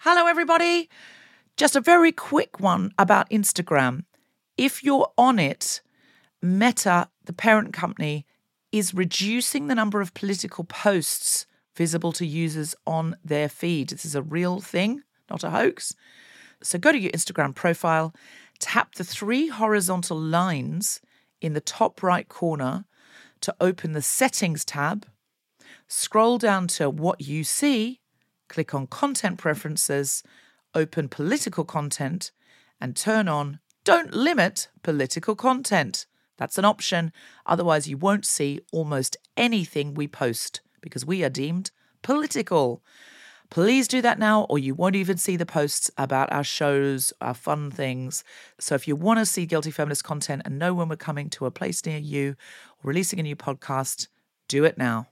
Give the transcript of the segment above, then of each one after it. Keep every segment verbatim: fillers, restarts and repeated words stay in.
Hello, everybody. Just a very quick one about Instagram. If you're on it, Meta, the parent company, is reducing the number of political posts visible to users on their feed. This is a real thing, not a hoax. So go to your Instagram profile, tap the three horizontal lines in the top right corner to open the Settings tab, scroll down to What You See, click on Content Preferences, open Political Content, and turn on Don't Limit Political Content. That's an option. Otherwise, you won't see almost anything we post because we are deemed political. Please do that now, or you won't even see the posts about our shows, our fun things. So if you want to see Guilty Feminist content and know when we're coming to a place near you or releasing a new podcast, do it now.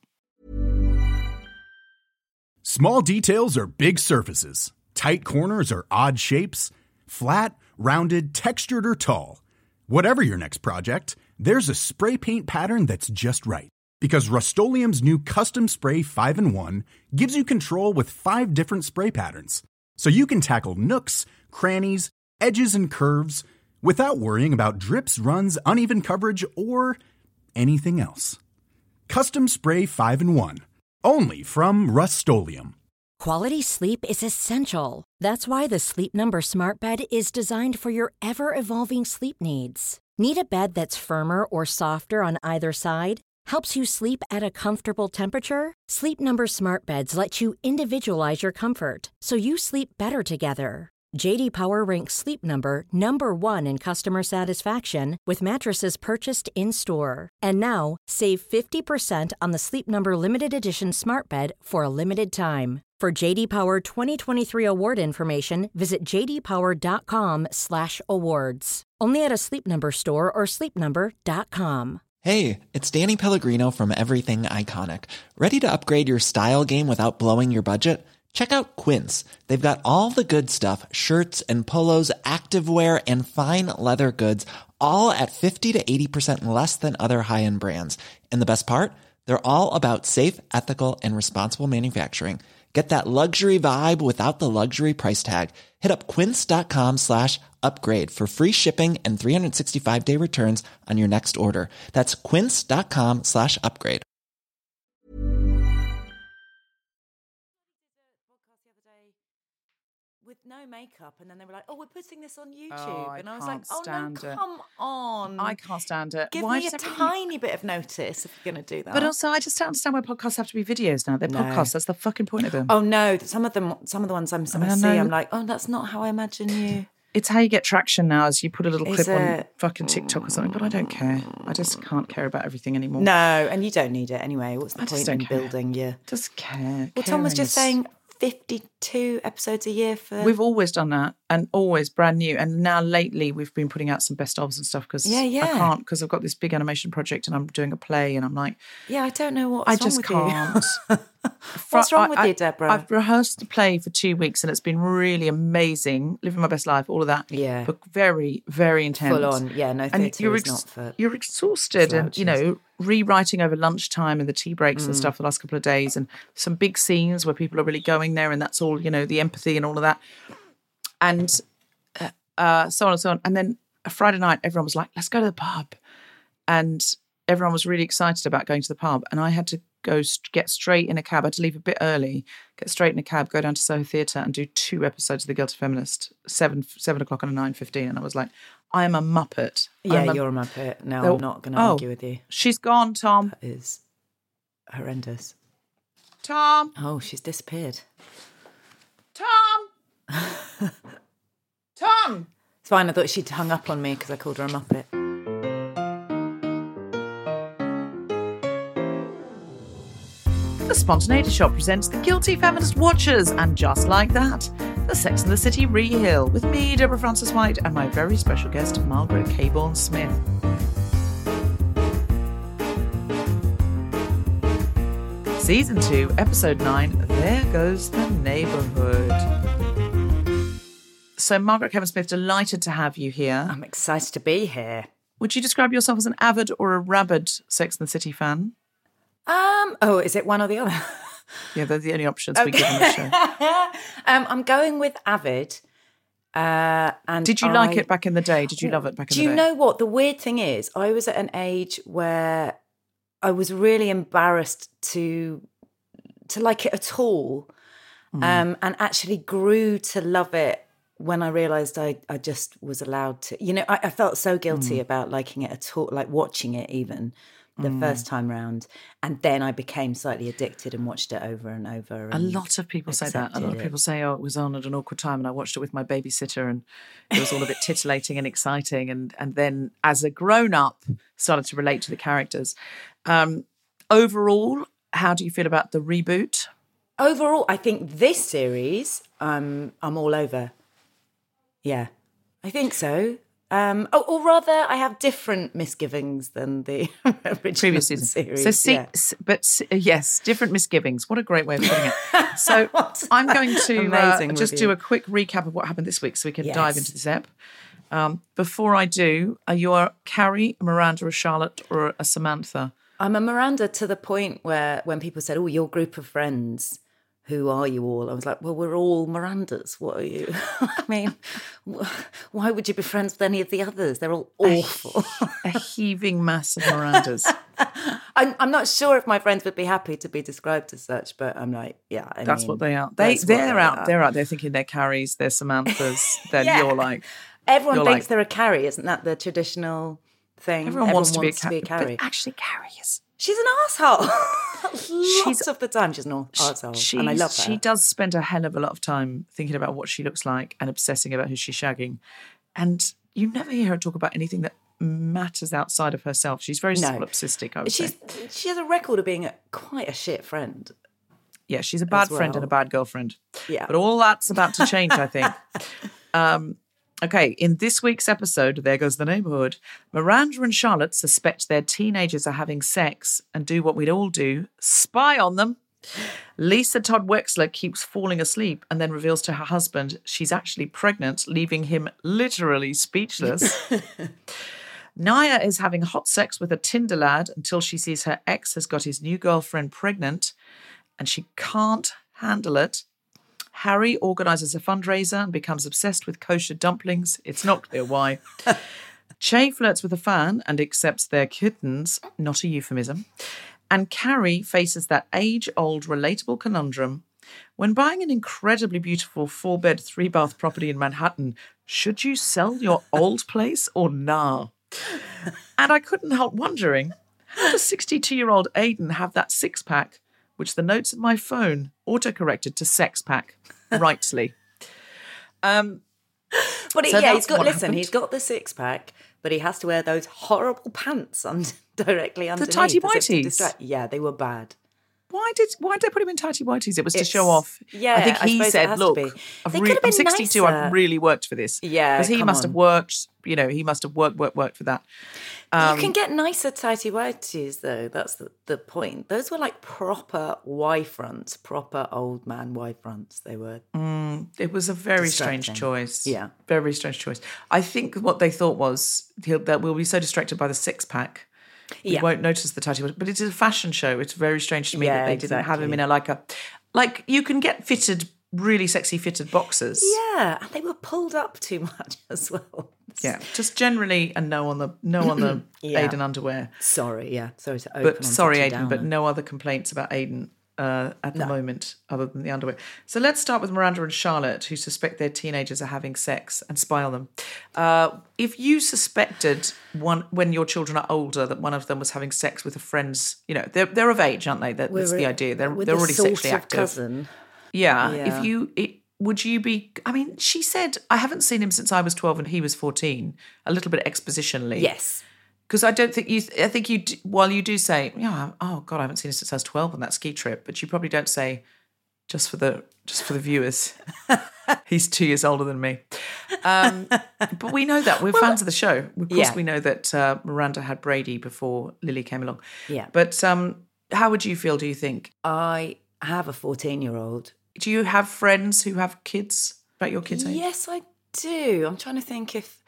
Small details are big surfaces. Tight corners are odd shapes. Flat, rounded, textured, or tall. Whatever your next project, there's a spray paint pattern that's just right. Because Rust-Oleum's new Custom Spray five in one gives you control with five different spray patterns. So you can tackle nooks, crannies, edges, and curves without worrying about drips, runs, uneven coverage, or anything else. Custom Spray five in one. Only from Rust-Oleum. Quality sleep is essential. That's why the Sleep Number Smart Bed is designed for your ever-evolving sleep needs. Need a bed that's firmer or softer on either side? Helps you sleep at a comfortable temperature? Sleep Number Smart Beds let you individualize your comfort, so you sleep better together. J D Power ranks Sleep Number number one in customer satisfaction with mattresses purchased in-store. And now, save fifty percent on the Sleep Number Limited Edition Smart Bed for a limited time. For J D Power twenty twenty-three award information, visit j d power dot com slash awards. Only at a Sleep Number store or sleep number dot com. Hey, it's Danny Pellegrino from Everything Iconic. Ready to upgrade your style game without blowing your budget? Check out Quince. They've got all the good stuff, shirts and polos, activewear, and fine leather goods, all at fifty to eighty percent less than other high-end brands. And the best part? They're all about safe, ethical, and responsible manufacturing. Get that luxury vibe without the luxury price tag. Hit up quince.com slash upgrade for free shipping and three sixty-five day returns on your next order. That's quince.com slash upgrade. With no makeup, and then they were like, "Oh, we're putting this on YouTube," Oh, and I was can't like, "Oh no, stand it. come on! I can't stand it. Give Why me a does everything- tiny bit of notice if you're going to do that." But also, I just don't understand why podcasts have to be videos now. They're No. podcasts. That's the fucking point of them. oh no, some of them, some of the ones I'm, I, mean, I see, know- I'm like, "Oh, that's not how I imagine you." It's how you get traction now, is you put a little Is clip on it? fucking TikTok or something. But I don't care. I just can't care about everything anymore. No, and you don't need it anyway. What's the I just point don't in care. building your? Just care. Well, Tom was Caring just is- saying fifty-two episodes a year for. We've always done that, and always brand new. And now lately, we've been putting out some best ofs and stuff because Yeah, yeah. I can't, because I've got this big animation project and I'm doing a play, and I'm like, yeah, I don't know what's I wrong just with can't. you. What's wrong I- with I- you, Deborah? I've rehearsed the play for two weeks and it's been really amazing. Living my best life, all of that. Yeah. But very, very intense. Full on, yeah. No, And theatre you're, is ex- not for. you're exhausted and, you slouches. know, rewriting over lunchtime and the tea breaks Mm. and stuff the last couple of days, and some big scenes where people are really going there, and that's all, you know, the empathy and all of that. And uh, uh, so on and so on. And then a Friday night, everyone was like, let's go to the pub. And everyone was really excited about going to the pub. And I had to go st- get straight in a cab. I had to leave a bit early, get straight in a cab, go down to Soho Theatre and do two episodes of The Guilty Feminist, seven seven o'clock and a nine fifteen. And I was like, I am a muppet. Yeah, I'm a- you're a muppet. No, Oh, I'm not going to oh. argue with you. She's gone, Tom. That is horrendous. Tom. Oh, she's disappeared. Tom. Tom. It's fine. I thought she'd hung up on me because I called her a muppet. The Spontaneity Shop presents The Guilty Feminist Watchers, and just like that, the Sex and the City Rehill with me, Deborah Francis White, and my very special guest, Margaret Cabourn Smith. Season two, Episode nine, There Goes the Neighbourhood. So, Margaret Cabourn Smith, delighted to have you here. I'm excited to be here. Would you describe yourself as an avid or a rabid Sex and the City fan? Um. Oh, is it one or the other? Yeah, they're the only options we give on the show. um, I'm going with Avid. Uh, and Did you I, like it back in the day? Did you love it back in Do the day? you know what? The weird thing is, I was at an age where I was really embarrassed to to like it at all, mm. um, and actually grew to love it when I realised I, I just was allowed to. You know, I, I felt so guilty mm. about liking it at all, like watching it even the mm. first time round. And then I became slightly addicted and watched it over and over. And a lot of people say that. A lot of people say, oh, it was on at an awkward time and I watched it with my babysitter and it was all a bit titillating and exciting. And, and then as a grown-up, started to relate to the characters. Um, overall, how do you feel about the reboot? Overall, I think this series, um, I'm all over. Yeah, I think so. Um, or, or rather, I have different misgivings than the original previous season series. So, see, yeah. but yes, different misgivings. What a great way of putting it. So, I'm going to uh, just do a quick recap of what happened this week, so we can yes. dive into this ep. Um, before I do, are you a Carrie, a Miranda, a Charlotte, or a Samantha? I'm a Miranda to the point where when people said, "Oh, your group of friends." Who are you all? I was like, well, we're all Mirandas. What are you? I mean, why would you be friends with any of the others? They're all awful. A, a heaving mass of Mirandas. I'm, I'm not sure if my friends would be happy to be described as such, but I'm like, yeah. I that's mean, what they are. They, they're they out. Are. They're out. They're thinking they're Carries, they're Samanthas. Then yeah. you're like, everyone you're thinks like, they're a Carrie, isn't that the traditional thing? Everyone, everyone wants, to, wants be a, to be a Carrie. But actually, Carrie is. She's an arsehole. Lots she's, of the time she's an arsehole, and I love her. She does spend a hell of a lot of time thinking about what she looks like and obsessing about who she's shagging. And you never hear her talk about anything that matters outside of herself. She's very no. solipsistic, I would she's, say. She has a record of being a, quite a shit friend. Yeah, she's a bad well. friend and a bad girlfriend. Yeah. But all that's about to change, I think. Um Okay, in this week's episode, There Goes the Neighborhood, Miranda and Charlotte suspect their teenagers are having sex and do what we'd all do, spy on them. Lisa Todd Wexler keeps falling asleep and then reveals to her husband she's actually pregnant, leaving him literally speechless. Naya is having hot sex with a Tinder lad until she sees her ex has got his new girlfriend pregnant and she can't handle it. Harry organises a fundraiser and becomes obsessed with kosher dumplings. It's not clear why. Che flirts with a fan and accepts their kittens, not a euphemism. And Carrie faces that age-old relatable conundrum. When buying an incredibly beautiful four-bed, three-bath property in Manhattan, should you sell your old place or nah? And I couldn't help wondering, how does sixty-two-year-old Aidan have that six-pack, which the notes of my phone auto-corrected to sex pack rightly. Um, but he, so yeah, he's got, listen, happened. he's got the six-pack, but he has to wear those horrible pants on, directly underneath. The tighty whities? Yeah, they were bad. Why did why did they put him in tighty whities? It was It's, to show off. Yeah, I think he I said, "Look, I've re- I'm sixty-two. Nicer. I've really worked for this." Yeah, because he must on. have worked. You know, he must have worked, worked, worked for that. Um, you can get nicer tighty whities though. That's the, the point. Those were like proper Y fronts, proper old man Y fronts. They were. Mm, it was a very strange choice. Yeah, very strange choice. I think what they thought was that we'll be so distracted by the six pack. We yeah. won't notice the tighty, but it's a fashion show. It's very strange to me yeah, that they exactly. didn't have him in a like a, like you can get fitted, really sexy fitted boxers. Yeah, and they were pulled up too much as well. Yeah, just generally a no on the no on the yeah. Aidan underwear. Sorry, yeah, sorry to open. But on sorry, Aidan, Aidan, but no other complaints about Aidan uh, at the no. moment other than the underwear. So let's start with Miranda and Charlotte, who suspect their teenagers are having sex and spy on them. Uh, if you suspected one when your children are older that one of them was having sex with a friend's, you know, they're they're of age, aren't they? That, that's the idea. They're they're already sexually active. Cousin. Yeah. Yeah. If you. It, Would you be, I mean, she said, I haven't seen him since I was twelve and he was fourteen, a little bit expositionally. Yes. Because I don't think you, I think you, while you do say, yeah, oh God, I haven't seen him since I was twelve on that ski trip, but you probably don't say, just for the, just for the viewers, he's two years older than me. Um, but we know that. We're well, fans of the show. Of course yeah. we know that uh, Miranda had Brady before Lily came along. Yeah. But um, how would you feel, do you think? I have a fourteen-year-old. Do you have friends who have kids about your kids' age? Yes, I do. I'm trying to think if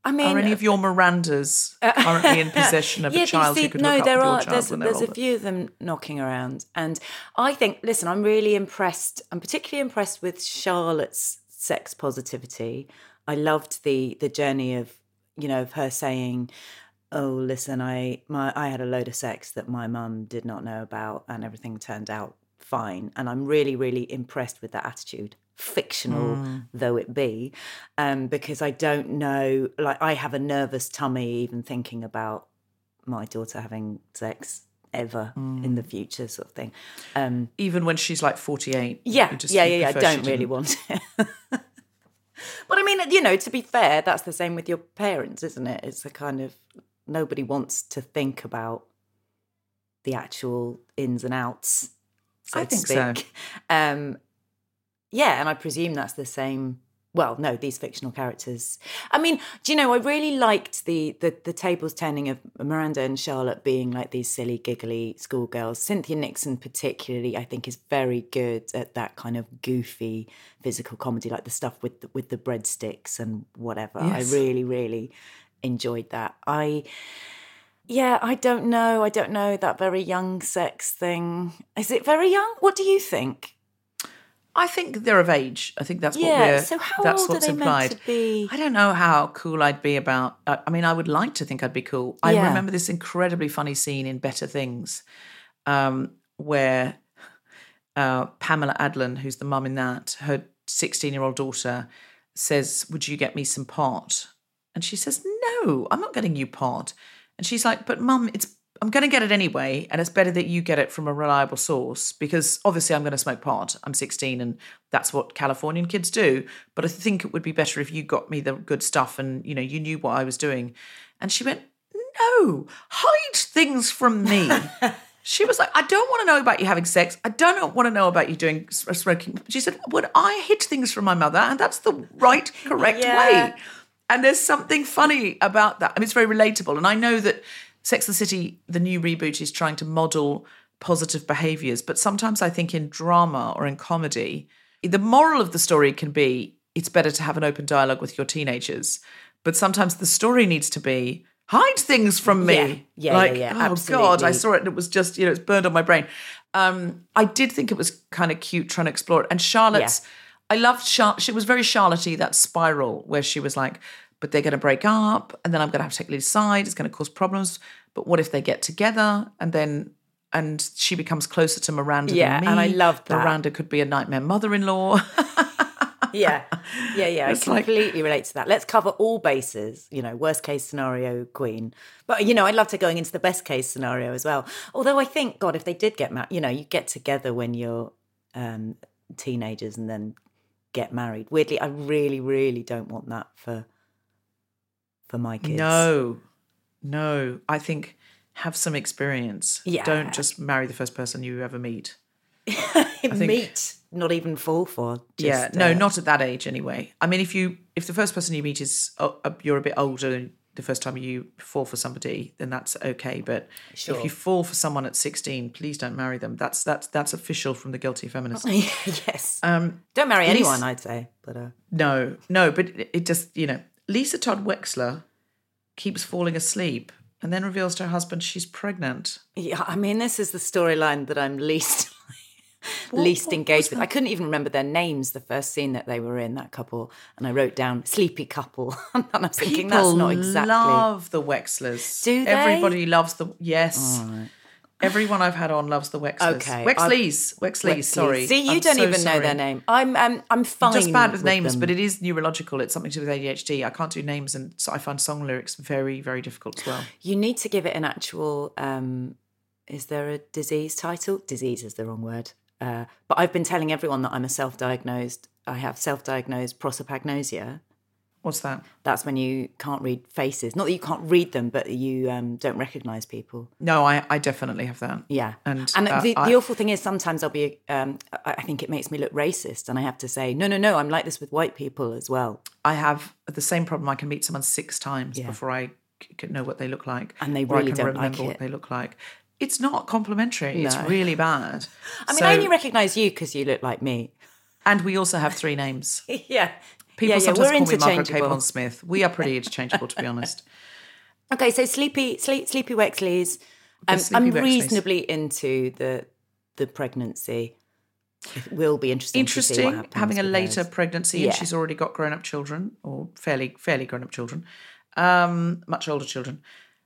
I mean, are any of your Mirandas currently in possession of yeah, a child see, who could no, look up there with your are. child There's, when they're there's a older? few of them knocking around, and I think. Listen, I'm really impressed. I'm particularly impressed with Charlotte's sex positivity. I loved the the journey of you know of her saying, "Oh, listen, I my I had a load of sex that my mum did not know about, and everything turned out fine." And I'm really, really impressed with that attitude. Fictional mm. though it be, um, because I don't know, like I have a nervous tummy even thinking about my daughter having sex ever mm. in the future, sort of thing. Um, even when she's like forty-eight. Yeah, just, yeah, yeah, yeah. I don't really want it. But I mean, you know, to be fair, that's the same with your parents, isn't it? It's a kind of, nobody wants to think about the actual ins and outs, so I to think speak. so. Um, Yeah, and I presume that's the same. Well, no, these fictional characters. I mean, do you know, I really liked the the, the tables turning of Miranda and Charlotte being like these silly, giggly schoolgirls. Cynthia Nixon particularly, I think, is very good at that kind of goofy physical comedy, like the stuff with the, with the breadsticks and whatever. Yes. I really, really enjoyed that. I... Yeah, I don't know. I don't know that very young sex thing. Is it very young? What do you think? I think they're of age. I think that's what yeah, we're. So how that's old what's are they implied. meant to be? I don't know how cool I'd be about. Uh, I mean, I would like to think I'd be cool. I yeah. remember this incredibly funny scene in Better Things, um, where uh, Pamela Adlon, who's the mum in that, her sixteen-year-old daughter says, "Would you get me some pot?" And she says, "No, I'm not getting you pot." And she's like, "But Mum, it's." I'm going to get it anyway, and it's better that you get it from a reliable source because obviously I'm going to smoke pot. I'm sixteen and that's what Californian kids do. But I think it would be better if you got me the good stuff and, you know, you knew what I was doing. And she went, no, hide things from me. She was like, I don't want to know about you having sex. I don't want to know about you doing smoking. She said, would I hid things from my mother? And that's the right, correct yeah. way. And there's something funny about that. I mean, it's very relatable. And I know that Sex and the City, the new reboot, is trying to model positive behaviours. But sometimes I think in drama or in comedy, the moral of the story can be it's better to have an open dialogue with your teenagers. But sometimes the story needs to be hide things from me. Yeah, yeah, like, yeah, yeah, oh, absolutely. God, I saw it and it was just, you know, it's burned on my brain. Um, I did think it was kind of cute trying to explore it. And Charlotte's, yeah. I loved Charlotte. She was very Charlotte-y, that spiral where she was like, but they're going to break up and then I'm going to have to take Lily's side. It's going to cause problems. But what if they get together and then and she becomes closer to Miranda yeah, than me? And I loved that. Miranda could be a nightmare mother-in-law. yeah, yeah, yeah. It's I completely like, relate to that. Let's cover all bases, you know, worst case scenario, queen. But, you know, I'd love to going into the best case scenario as well. Although I think, God, if they did get married, you know, you get together when you're um, teenagers and then get married. Weirdly, I really, really don't want that for... for my kids. No, no. I think have some experience. Yeah. Don't just marry the first person you ever meet. I think, meet, not even fall for. Just, yeah, no, uh, not at that age anyway. I mean, if you if the first person you meet is uh, you're a bit older the first time you fall for somebody, then that's okay. But sure. if you fall for someone at sixteen, please don't marry them. That's that's that's official from the Guilty Feminist. yes. Um, don't marry Lisa, anyone, I'd say. But uh... no, no. But it, it just you know, Lisa Todd Wexler keeps falling asleep and then reveals to her husband she's pregnant. Yeah, I mean, this is the storyline that I'm least what, least what engaged with. that? I couldn't even remember their names, the first scene that they were in, that couple, and I wrote down sleepy couple. And I was thinking, People that's not exactly... love the Wexlers. Do they? Everybody loves the... Yes. All right. Everyone I've had on loves the Wexlers. Okay. Wexleys. Wexleys, sorry. See, you I'm don't so even sorry. know their name. I'm um, I'm fine I'm just bad with, with names, them. but it is neurological. It's something to do with A D H D. I can't do names, and so I find song lyrics very, very difficult as well. You need to give it an actual... Um, is there a disease title? Disease is the wrong word. Uh, but I've been telling everyone that I'm a self-diagnosed... I have self-diagnosed prosopagnosia. What's that? That's when you can't read faces. Not that you can't read them, but you um, don't recognise people. No, I, I definitely have that. Yeah. And, and uh, the, I, the awful thing is sometimes I'll be, um, I think it makes me look racist and I have to say, no, no, no, I'm like this with white people as well. I have the same problem. I can meet someone six times Yeah. before I c- know what they look like. And they or really I can don't remember like what it. they look like. It's not complimentary. No. It's really bad. I mean, So- I only recognise you because you look like me. And we also have three names. yeah. People yeah, sometimes we're call me Margaret interchangeable. Capon Smith. We are pretty interchangeable, to be honest. Okay, so Sleepy Sleep, Sleepy Wexleys. Um, Sleepy I'm Wexleys. reasonably into the the pregnancy. It will be interesting. To see what Interesting, happens having a with later hers. pregnancy, Yeah. and she's already got grown-up children, or fairly fairly grown-up children, um, much older children.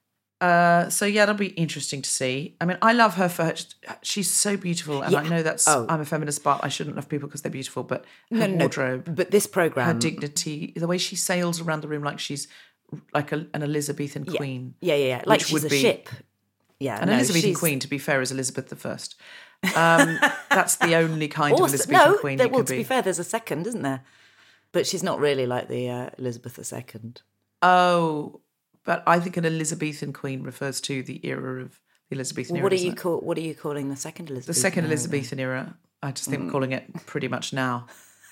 Uh, so yeah, it'll be interesting to see. I mean, I love her for her, she's so beautiful, and Yeah. I know that's Oh. I'm a feminist, but I shouldn't love people because they're beautiful. But her No, no, no. wardrobe, But this her program, dignity, the way she sails around the room like she's like a, an Elizabethan yeah, queen. yeah, yeah, yeah. Like which she's would a be- ship. Yeah, An no, Elizabethan she's- queen, to be fair, is Elizabeth the First. Um, that's the only kind of Also, Elizabethan no, queen there, you well, can to be. be fair, there's a second, isn't there? But she's not really like the uh, Elizabeth the Second. Oh, but I think an Elizabethan queen refers to the era of the Elizabethan Well, era. what are doesn't you it? call? What are you calling the second Elizabeth? The second Elizabethan era. I just think we're calling it pretty much now.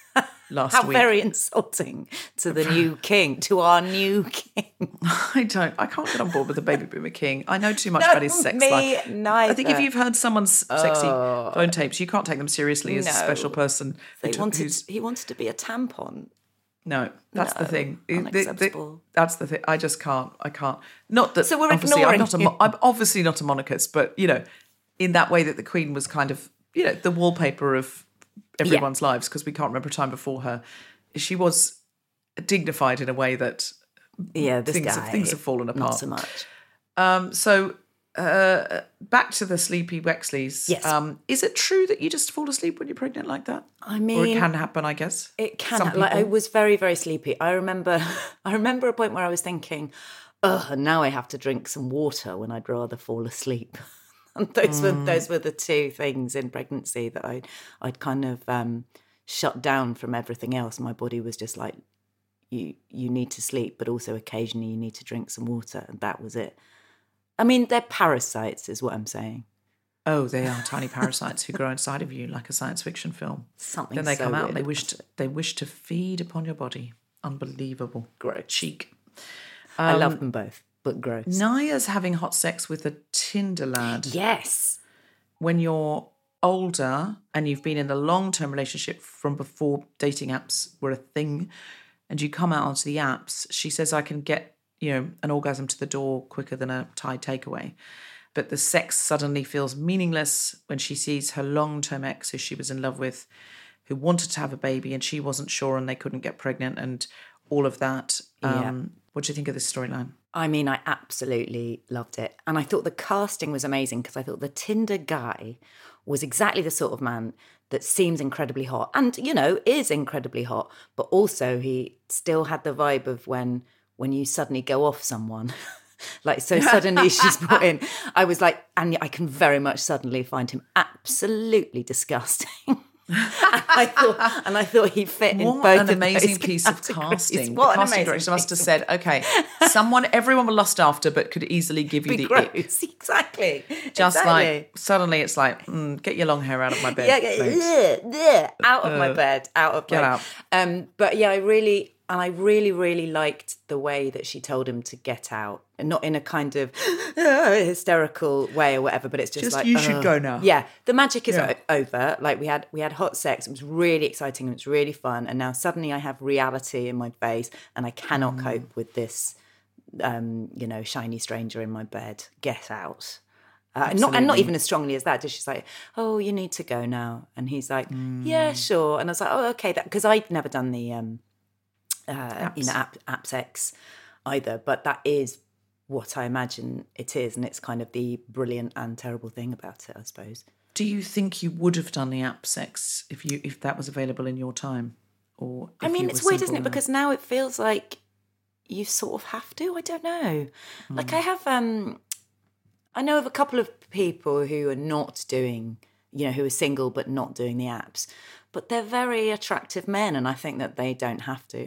Last How week. very insulting to the new king, to our new king. I don't. I can't get on board with the baby boomer king. I know too much No, about his sex me life. neither. I think if you've heard someone's sexy phone tapes, you can't take them seriously as a No. special person. They who- wanted. who's- He wanted to be a tampon. No, that's the No, thing. The- the- the- unacceptable. that's the thing. I just can't. I can't. Not that. So we're obviously I'm ignoring not a. mo- I'm obviously not a monarchist, but you know, in that way that the Queen was kind of, you know, the wallpaper of everyone's lives, because we can't remember a time before her. She was dignified in a way that Yeah, this things guy. have, things have fallen apart. Not so much. Um, so uh, back to the Sleepy Wexleys. Yes. Um, is it true that you just fall asleep when you're pregnant like that? I mean, Or it can happen, I guess. It can. Some Like I people. was very, very sleepy. I remember. I remember a point where I was thinking, "Oh, and now I have to drink some water when I'd rather fall asleep." And those were Mm. those were the two things in pregnancy that I I'd kind of um, shut down from everything else. My body was just like, "You you need to sleep, but also occasionally you need to drink some water," and that was it. I mean, they're parasites, is what I'm saying. Oh, they are tiny parasites who grow inside of you like a science fiction film. Something Then they so come out weird and they about wish to, they wish to feed upon your body. Unbelievable. Gross. Cheek. I Um, love them both, but gross. Naya's having hot sex with a Tinder lad. Yes. When you're older and you've been in a long-term relationship from before dating apps were a thing, and you come out onto the apps, she says, I can get, you know, an orgasm to the door quicker than a Thai takeaway. But the sex suddenly feels meaningless when she sees her long-term ex, who she was in love with, who wanted to have a baby and she wasn't sure and they couldn't get pregnant and all of that. Yeah. Um, what do you think of this storyline? I mean, I absolutely loved it. And I thought the casting was amazing because I thought the Tinder guy was exactly the sort of man that seems incredibly hot and, you know, is incredibly hot. But also he still had the vibe of when when you suddenly go off someone. Like, so suddenly she's brought in. I was like, and I can very much suddenly find him absolutely disgusting. and I thought, and I thought he fit in What both an of amazing those piece of categories. casting. What the an casting amazing director must have piece said, okay, someone everyone will lust after but could easily give you of- the gross. ick. Exactly. Just exactly. like, suddenly it's like, mm, get your long hair out of my bed. Yeah, yeah, mate. yeah, yeah, out of my Uh, bed, out of get my. out. Um, but yeah, I really and I really, really liked the way that she told him to get out, and not in a kind of uh, hysterical way or whatever. But it's just, Just, like you should uh, go now. Yeah, the magic is Yeah. o- over. Like we had, we had hot sex. It was really exciting. It was really fun. And now suddenly I have reality in my face, and I cannot Mm. cope with this. Um, you know, shiny stranger in my bed. Get out. Uh, and not and not Absolutely. even as strongly as that. Just she's like, "Oh, you need to go now," and he's like, "Yeah, sure." And I was like, "Oh, okay," because I'd never done the um, uh, you know, app app sex either, but that is what I imagine it is, and it's kind of the brilliant and terrible thing about it, I suppose. Do you think you would have done the app sex if you if that was available in your time? Or I if mean, you it's were weird, isn't single it? enough? Because now it feels like you sort of have to. I don't know. Like I have, um, I know of a couple of people who are not doing, you know, who are single but not doing the apps, but they're very attractive men, and I think that they don't have to.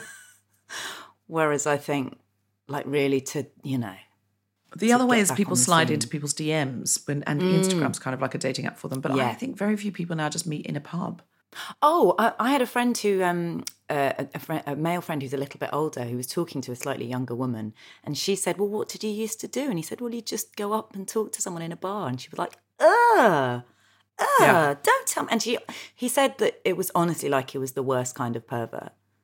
Whereas I think, like, really to, you know. The to other way get is back people on the slide scene. into people's D Ms, when, and Instagram's kind of like a dating app for them. But I Yeah. think very few people now just meet in a pub. Oh, I, I had a friend who, um, uh, a, a, friend, a male friend who's a little bit older, who was talking to a slightly younger woman, and she said, "Well, what did you used to do?" And he said, "Well, you just go up and talk to someone in a bar." And she was like, "Ugh, ugh, Yeah. don't tell me." And she, he said that it was honestly like he was the worst kind of pervert.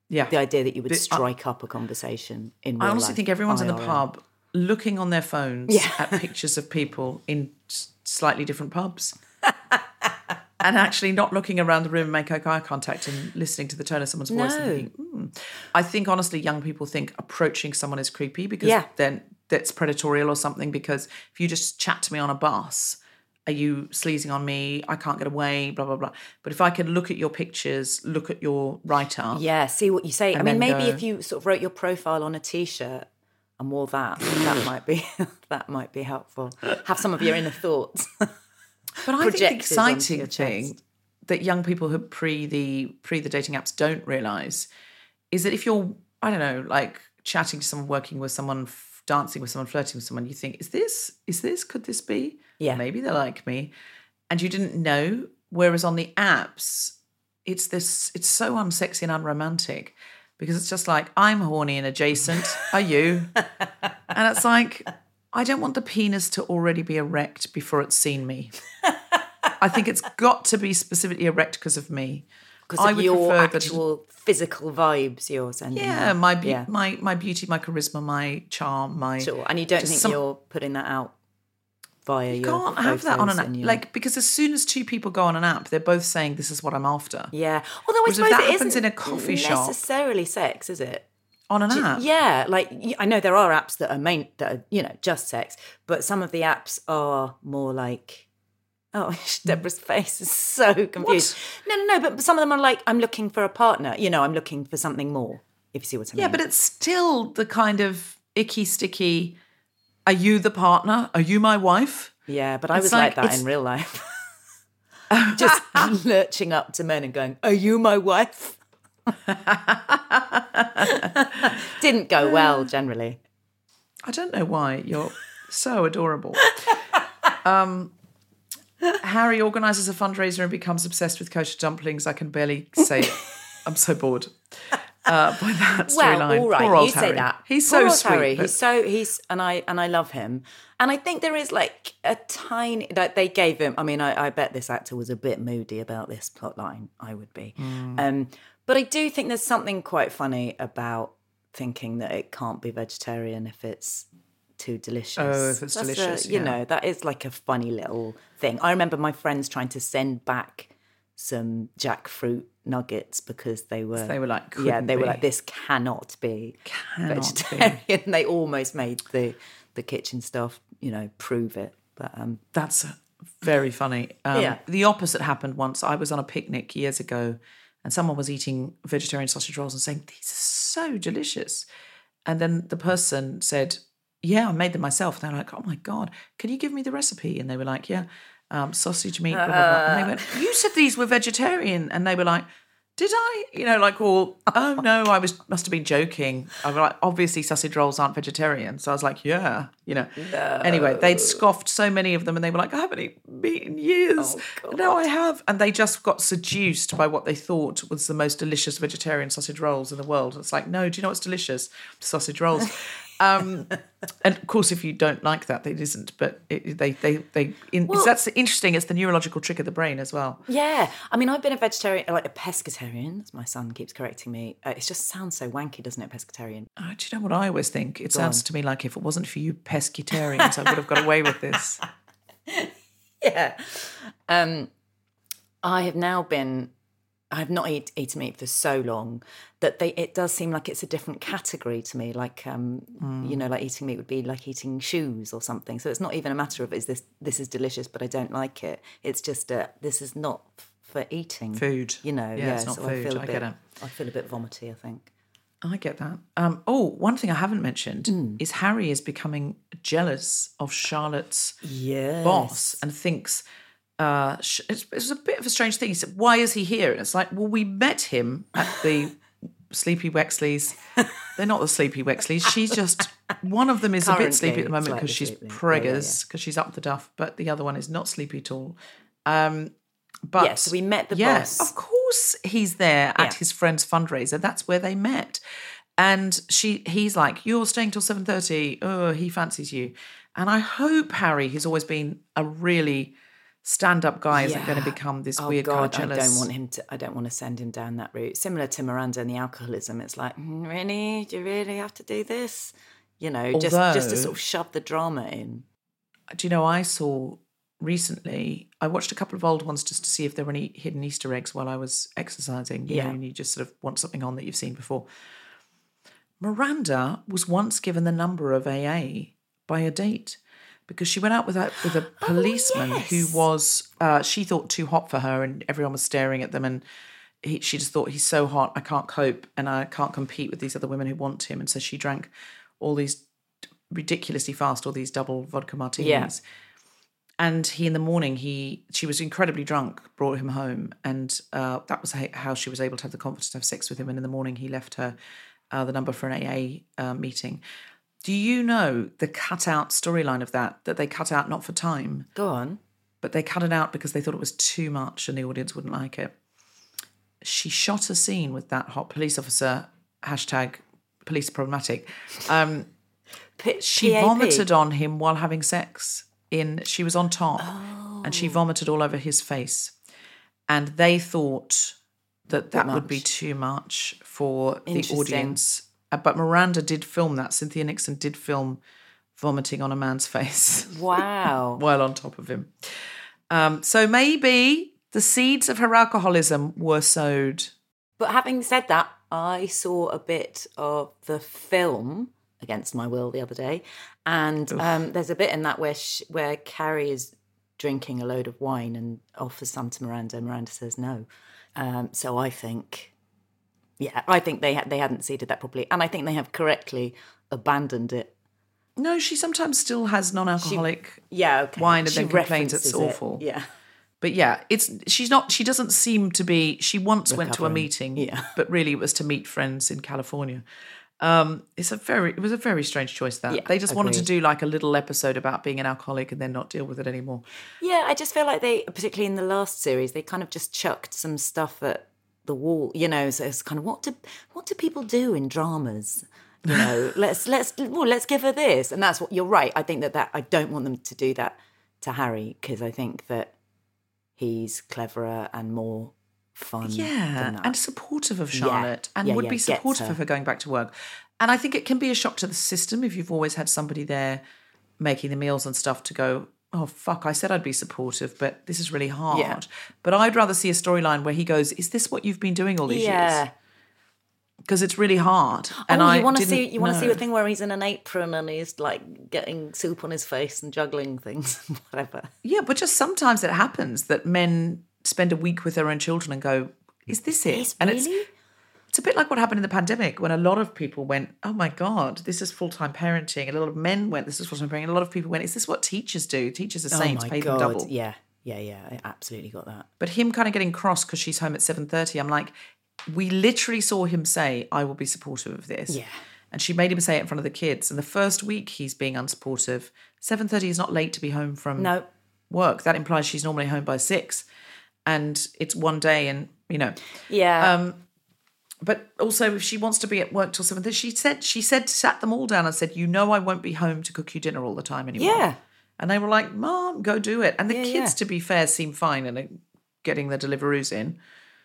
Yeah. The idea that you would The- strike up a conversation in real I honestly life, think everyone's in the I R L. pub looking on their phones Yeah. at pictures of people in s- slightly different pubs. And actually not looking around the room and make eye contact and listening to the tone of someone's voice. No. And thinking, hmm. I think, honestly, young people think approaching someone is creepy because Yeah. then that's predatorial or something. Because if you just chat to me on a bus, are you sleazing on me? I can't get away, blah, blah, blah. But if I can look at your pictures, look at your write-up. Yeah, see what you say. I And mean, then maybe go- if you sort of wrote your profile on a T-shirt and wore that, that might be that might be helpful. Have some of your inner thoughts. But I think the projected onto exciting your thing chest. that young people who pre the pre the dating apps don't realise is that if you're, I don't know, like chatting to someone, working with someone, f- dancing with someone, flirting with someone, you think, is this, is this, could this be? Yeah. Maybe they like me. And you didn't know. Whereas on the apps, it's this, it's so unsexy and unromantic because it's just like, I'm horny and adjacent. Are you? And it's like, I don't want the penis to already be erect before it's seen me. I think it's got to be specifically erect because of me. Because I of would your prefer that- actual physical vibes you're sending. Yeah, out. my, be- yeah, my my beauty, my charisma, my charm, my... sure. And you don't just think some- you're putting that out via You your can't have that on an photos app. and your- Like, because as soon as two people go on an app, they're both saying, this is what I'm after. yeah. Although I Whereas if suppose that it happens isn't in a coffee shop- necessarily sex, is it? On an Do- app. Yeah, like y- I know there are apps that are main that are, you know, just sex, but some of the apps are more like, oh, Deborah's face is so confused. No, no, no, but some of them are like, I'm looking for a partner. You know, I'm looking for something more. If you see what I mean. Yeah, but it's still the kind of icky, sticky, are you the partner? Are you my wife? yeah, but I it's was like- like, that it's- in real life, just lurching up to men and going, "Are you my wife?" Didn't go well generally. I don't know why. You're so adorable. Um, Harry organises a fundraiser and becomes obsessed with kosher dumplings. I can barely say it. I'm so bored uh, by that storyline. Well, all right, Poor old you say Harry. that. He's Poor so old sweet. Harry. but- He's so he's and I and I love him. And I think there is like a tiny that they gave him. I mean, I, I bet this actor was a bit moody about this plot line. I would be, Hmm. um, but I do think there's something quite funny about thinking that it can't be vegetarian if it's too delicious. Oh, if it's That's a- delicious, you yeah. know, that is like a funny little thing. I remember my friends trying to send back some jackfruit nuggets because they were They were like, yeah, couldn't they were be. like, this cannot be Cannot be. vegetarian. They almost made the the kitchen staff, you know, prove it. But um, That's very funny. Um, Yeah. The opposite happened once. I was on a picnic years ago and someone was eating vegetarian sausage rolls and saying, these are so delicious. And then the person said, yeah, I made them myself. And they're like, oh my God, can you give me the recipe? And they were like, yeah, um, sausage meat, blah, blah, blah. And they went, you said these were vegetarian. And they were like, did I? You know, like all, oh no, I was must have been joking. I was like, obviously sausage rolls aren't vegetarian. So I was like, yeah, you know. Anyway, they'd scoffed so many of them and they were like, I haven't eaten meat in years. Oh, No, I have. And they just got seduced by what they thought was the most delicious vegetarian sausage rolls in the world. It's like, no, do you know what's delicious? Sausage rolls. Um, and of course, if you don't like that, it isn't. But it, they, they, they. In, Well- that's interesting. It's the neurological trick of the brain as well. yeah, I mean, I've been a vegetarian, like a pescatarian, as my son keeps correcting me. Uh, it just sounds so wanky, doesn't it, pescatarian? Oh, do you know what I always think? It Go sounds on. to me like if it wasn't for you pescatarians, I would have got away with this. Yeah. Um, I have now been, I have not eat, eaten meat for so long that they it does seem like it's a different category to me. Like, um, you know, like eating meat would be like eating shoes or something. So it's not even a matter of, is this, this is delicious, but I don't like it. It's just, uh, this is not f- for eating. Food. You know, Yeah, yeah. it's not so I food. feel a I bit, get it. I feel a bit vomity, I think. I get that. Um, oh, one thing I haven't mentioned Hmm. is Harry is becoming jealous of Charlotte's Yes. boss and thinks uh, sh- it's, it's a bit of a strange thing. He said, why is he here? And it's like, well, we met him at the Sleepy Wexleys. They're not the Sleepy Wexleys. She's just, one of them is a bit Currently, sleepy at the moment slightly because she's sleepy. Yeah, yeah, preggers, because she's up the duff, but the other one is not sleepy at all. Um, but Yes, so we met the yeah, boss. Of course he's there at Yeah. his friend's fundraiser. That's where they met. And she, he's like, you're staying till seven thirty. Oh, he fancies you. And I hope Harry, who's always been a really stand-up guy isn't Yeah. going to become this Oh weird God, car jealous. I don't want him to. I don't want to send him down that route. Similar to Miranda and the alcoholism, it's like, "Mm, really, do you really have to do this? You know, just just to Although- sort of shove the drama in. Do you know, I saw recently, I watched a couple of old ones just to see if there were any hidden Easter eggs while I was exercising. You Yeah. know, and you just sort of want something on that you've seen before. Miranda was once given the number of A A by a date because she went out with a, with a policeman yes. who was, uh, she thought too hot for her and everyone was staring at them and he, she just thought, he's so hot, I can't cope and I can't compete with these other women who want him. And so she drank all these ridiculously fast, all these double vodka martinis. Yeah. And he, in the morning, he she was incredibly drunk, brought him home. And uh, that was how she was able to have the confidence to have sex with him. And in the morning, he left her uh, the number for an A A uh, meeting. Do you know the cut-out storyline of that, that they cut out not for time, Go on. but they cut it out because they thought it was too much and the audience wouldn't like it? She shot a scene with that hot police officer, hashtag police problematic. Um, P- she P A P. vomited on him while having sex. In She was on top and Oh. she vomited all over his face. And they thought that that would be much. too much for the Interesting. audience. Uh, But Miranda did film that. Cynthia Nixon did film vomiting on a man's face Wow. while on top of him. Um, so maybe the seeds of her alcoholism were sowed. But having said that, I saw a bit of the film Against My Will the other day, and um, there's a bit in that where sh where Carrie is drinking a load of wine and offers some to Miranda. Miranda says no. Um, so I think, yeah, I think they had they hadn't seeded that properly, and I think they have correctly abandoned it. No, she sometimes still has non-alcoholic Yeah, okay. wine and She then complains it's references it. awful. Yeah. But yeah, it's she's not. She doesn't seem to be. She once went to a Recovering. meeting, Yeah. but really it was to meet friends in California. Um, it's a very. It was a very strange choice. That Yeah, they just wanted to agreed. do like a little episode about being an alcoholic and then not deal with it anymore. Yeah, I just feel like they, particularly in the last series, they kind of just chucked some stuff at the wall. You know, so it's kind of what do what do people do in dramas? You know, let's let's well, let's give her this, and that's what you're right. I think that that I don't want them to do that to Harry because I think that he's cleverer and more fun. Yeah, than that. and supportive of Yeah. Charlotte, and Yeah, would yeah, be gets supportive her. of her going back to work. And I think it can be a shock to the system if you've always had somebody there making the meals and stuff to go, oh, fuck, I said I'd be supportive, but this is really hard. Yeah. But I'd rather see a storyline where he goes, is this what you've been doing all these yeah. years? Because it's really hard. And oh, I you want to didn't see you want to see know. a thing where he's in an apron and he's like getting soup on his face and juggling things, whatever. Yeah, but just sometimes it happens that men spend a week with their own children and go, is this it? Is and really? it's it's a bit like what happened in the pandemic when a lot of people went, oh my God, this is full-time parenting. And a lot of men went, this is full-time parenting. And a lot of people went, is this what teachers do? Teachers are saints, pay them double. Yeah, yeah, yeah. I absolutely got that. But him kind of getting cross because she's home at seven thirty, I'm like, we literally saw him say, I will be supportive of this. Yeah. And she made him say it in front of the kids. And the first week he's being unsupportive. seven thirty is not late to be home from No. work. That implies she's normally home by six. And it's one day and, you know. Yeah. Um, but also if she wants to be at work till seven thirty, she said, she said, sat them all down and said, you know I won't be home to cook you dinner all the time anymore. Yeah. And they were like, Mom, go do it. And the Yeah, kids, yeah. to be fair, seem fine and are getting the Deliveroos in.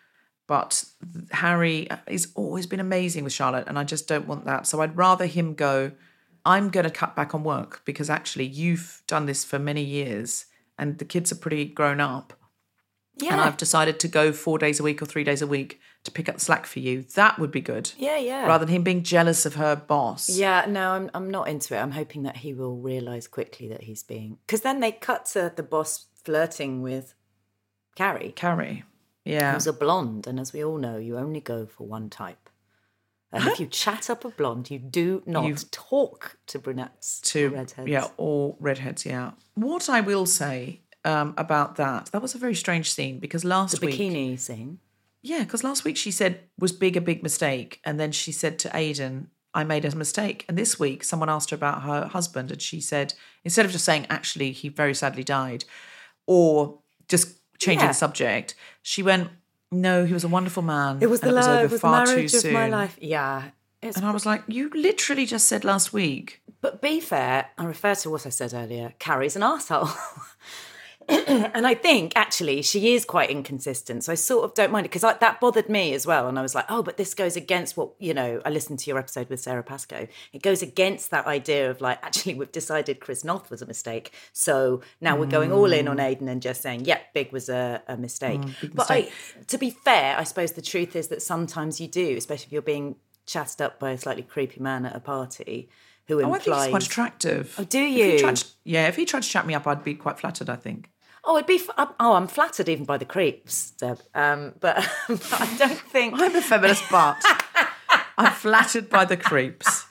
But Harry has always been amazing with Charlotte, and I just don't want that. So I'd rather him go, I'm going to cut back on work because actually you've done this for many years and the kids are pretty grown up. yeah. And I've decided to go four days a week or three days a week to pick up the slack for you. That would be good. yeah, yeah. Rather than him being jealous of her boss. Yeah, no, I'm I'm not into it. I'm hoping that he will realise quickly that he's being... Because then they cut to the boss flirting with Carrie, Carrie. Yeah. who's a blonde. And as we all know, you only go for one type. And if you chat up a blonde, you do not You've- talk to brunettes to or redheads. yeah, or redheads, yeah. What I will say um, about that, that was a very strange scene because last The week, bikini scene. yeah, because last week she said was big a big mistake, and then she said to Aidan, "I made a mistake." And this week, someone asked her about her husband, and she said instead of just saying, "Actually, he very sadly died," or just changing Yeah. the subject, she went, "No, he was a wonderful man. It was the and love, over it was the far marriage too of my soon." life. Yeah. It's, And I was like, "You literally just said last week." but be fair, I refer to what I said earlier, Carrie's an arsehole. And I think actually she is quite inconsistent. So I sort of don't mind it because that bothered me as well. And I was like, oh, but this goes against what, you know, I listened to your episode with Sarah Pascoe. It goes against that idea of like, actually, we've decided Chris Noth was a mistake. So now we're going all in on Aidan and just saying, yep, Big was a, a mistake. Mm, but I, to be fair, I suppose the truth is that sometimes you do, especially if you're being chatted up by a slightly creepy man at a party who Oh, I implies... think he's quite attractive. Oh, do If you? he tried to- yeah, if he tried to chat me up, I'd be quite flattered, I think. Oh, it'd be. Oh, I'm flattered even by the creeps, Deb. Um, but, but I don't think. I'm a feminist, but I'm flattered by the creeps.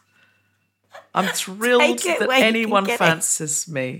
I'm thrilled Take it that where you can anyone get it. fancies me.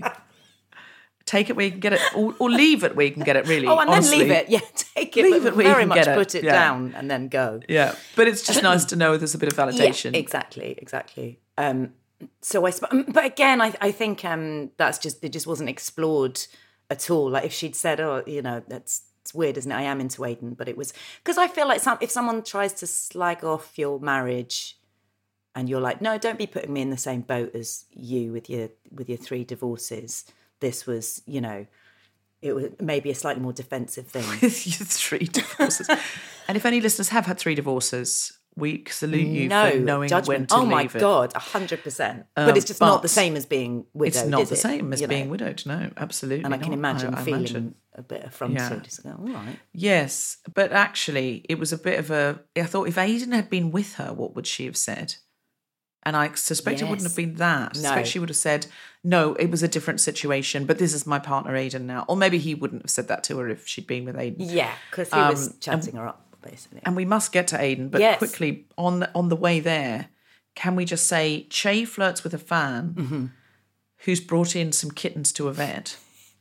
Take it where you can get it, or, or leave it where you can get it, really. Oh, and honestly. then leave it. Yeah, take it. Leave but it where you very can much get it. put it Yeah. down and then go. Yeah, but it's just nice to know there's a bit of validation. Yeah, exactly, exactly. Um, so I, sp- but again, I, I think um, that's just it. Just wasn't explored at all. Like if she'd said, "Oh, you know, that's it's weird, isn't it? I am into Aidan," but it was because I feel like some, if someone tries to slag off your marriage, and you're like, "No, don't be putting me in the same boat as you with your with your three divorces." This was, you know, it was maybe a slightly more defensive thing. With your three divorces. And if any listeners have had three divorces, we salute you no for knowing judgment. when to oh leave my it. God, a hundred percent. Um, But it's just not but the same as being widowed. It's not is the it? same as You know? being widowed, no, absolutely. And I can not. imagine I- I feeling imagine. a bit affronted. Yeah. Just go, all right. Yes, but actually, it was a bit of a. I thought if Aidan had been with her, what would she have said? And I suspect it wouldn't Yes. have been that. I No. suspect she would have said, no, it was a different situation, but this is my partner Aidan now. Or maybe he wouldn't have said that to her if she'd been with Aidan. Yeah, because he Um, was chatting her up, basically. And we must get to Aidan, but Yes. quickly, on the, on the way there, can we just say Che flirts with a fan Mm-hmm. who's brought in some kittens to a vet.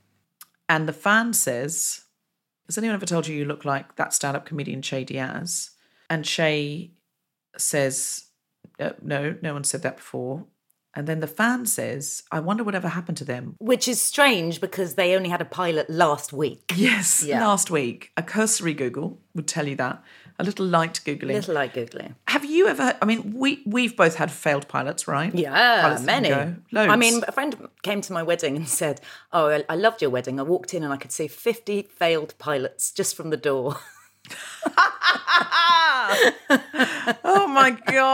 And the fan says, has anyone ever told you you look like that stand-up comedian Che Diaz? And Che says, uh, no, no one said that before. And then the fan says, I wonder whatever happened to them. Which is strange because they only had a pilot last week. Yes, Yeah. last week. A cursory Google would tell you that. A little light Googling. Little like Googling. Have you ever, I mean, we, we've both had failed pilots, right? Yeah, Pilots that many. can go. Loads. I mean, a friend came to my wedding and said, oh, I, I loved your wedding. I walked in and I could see fifty failed pilots just from the door. Oh my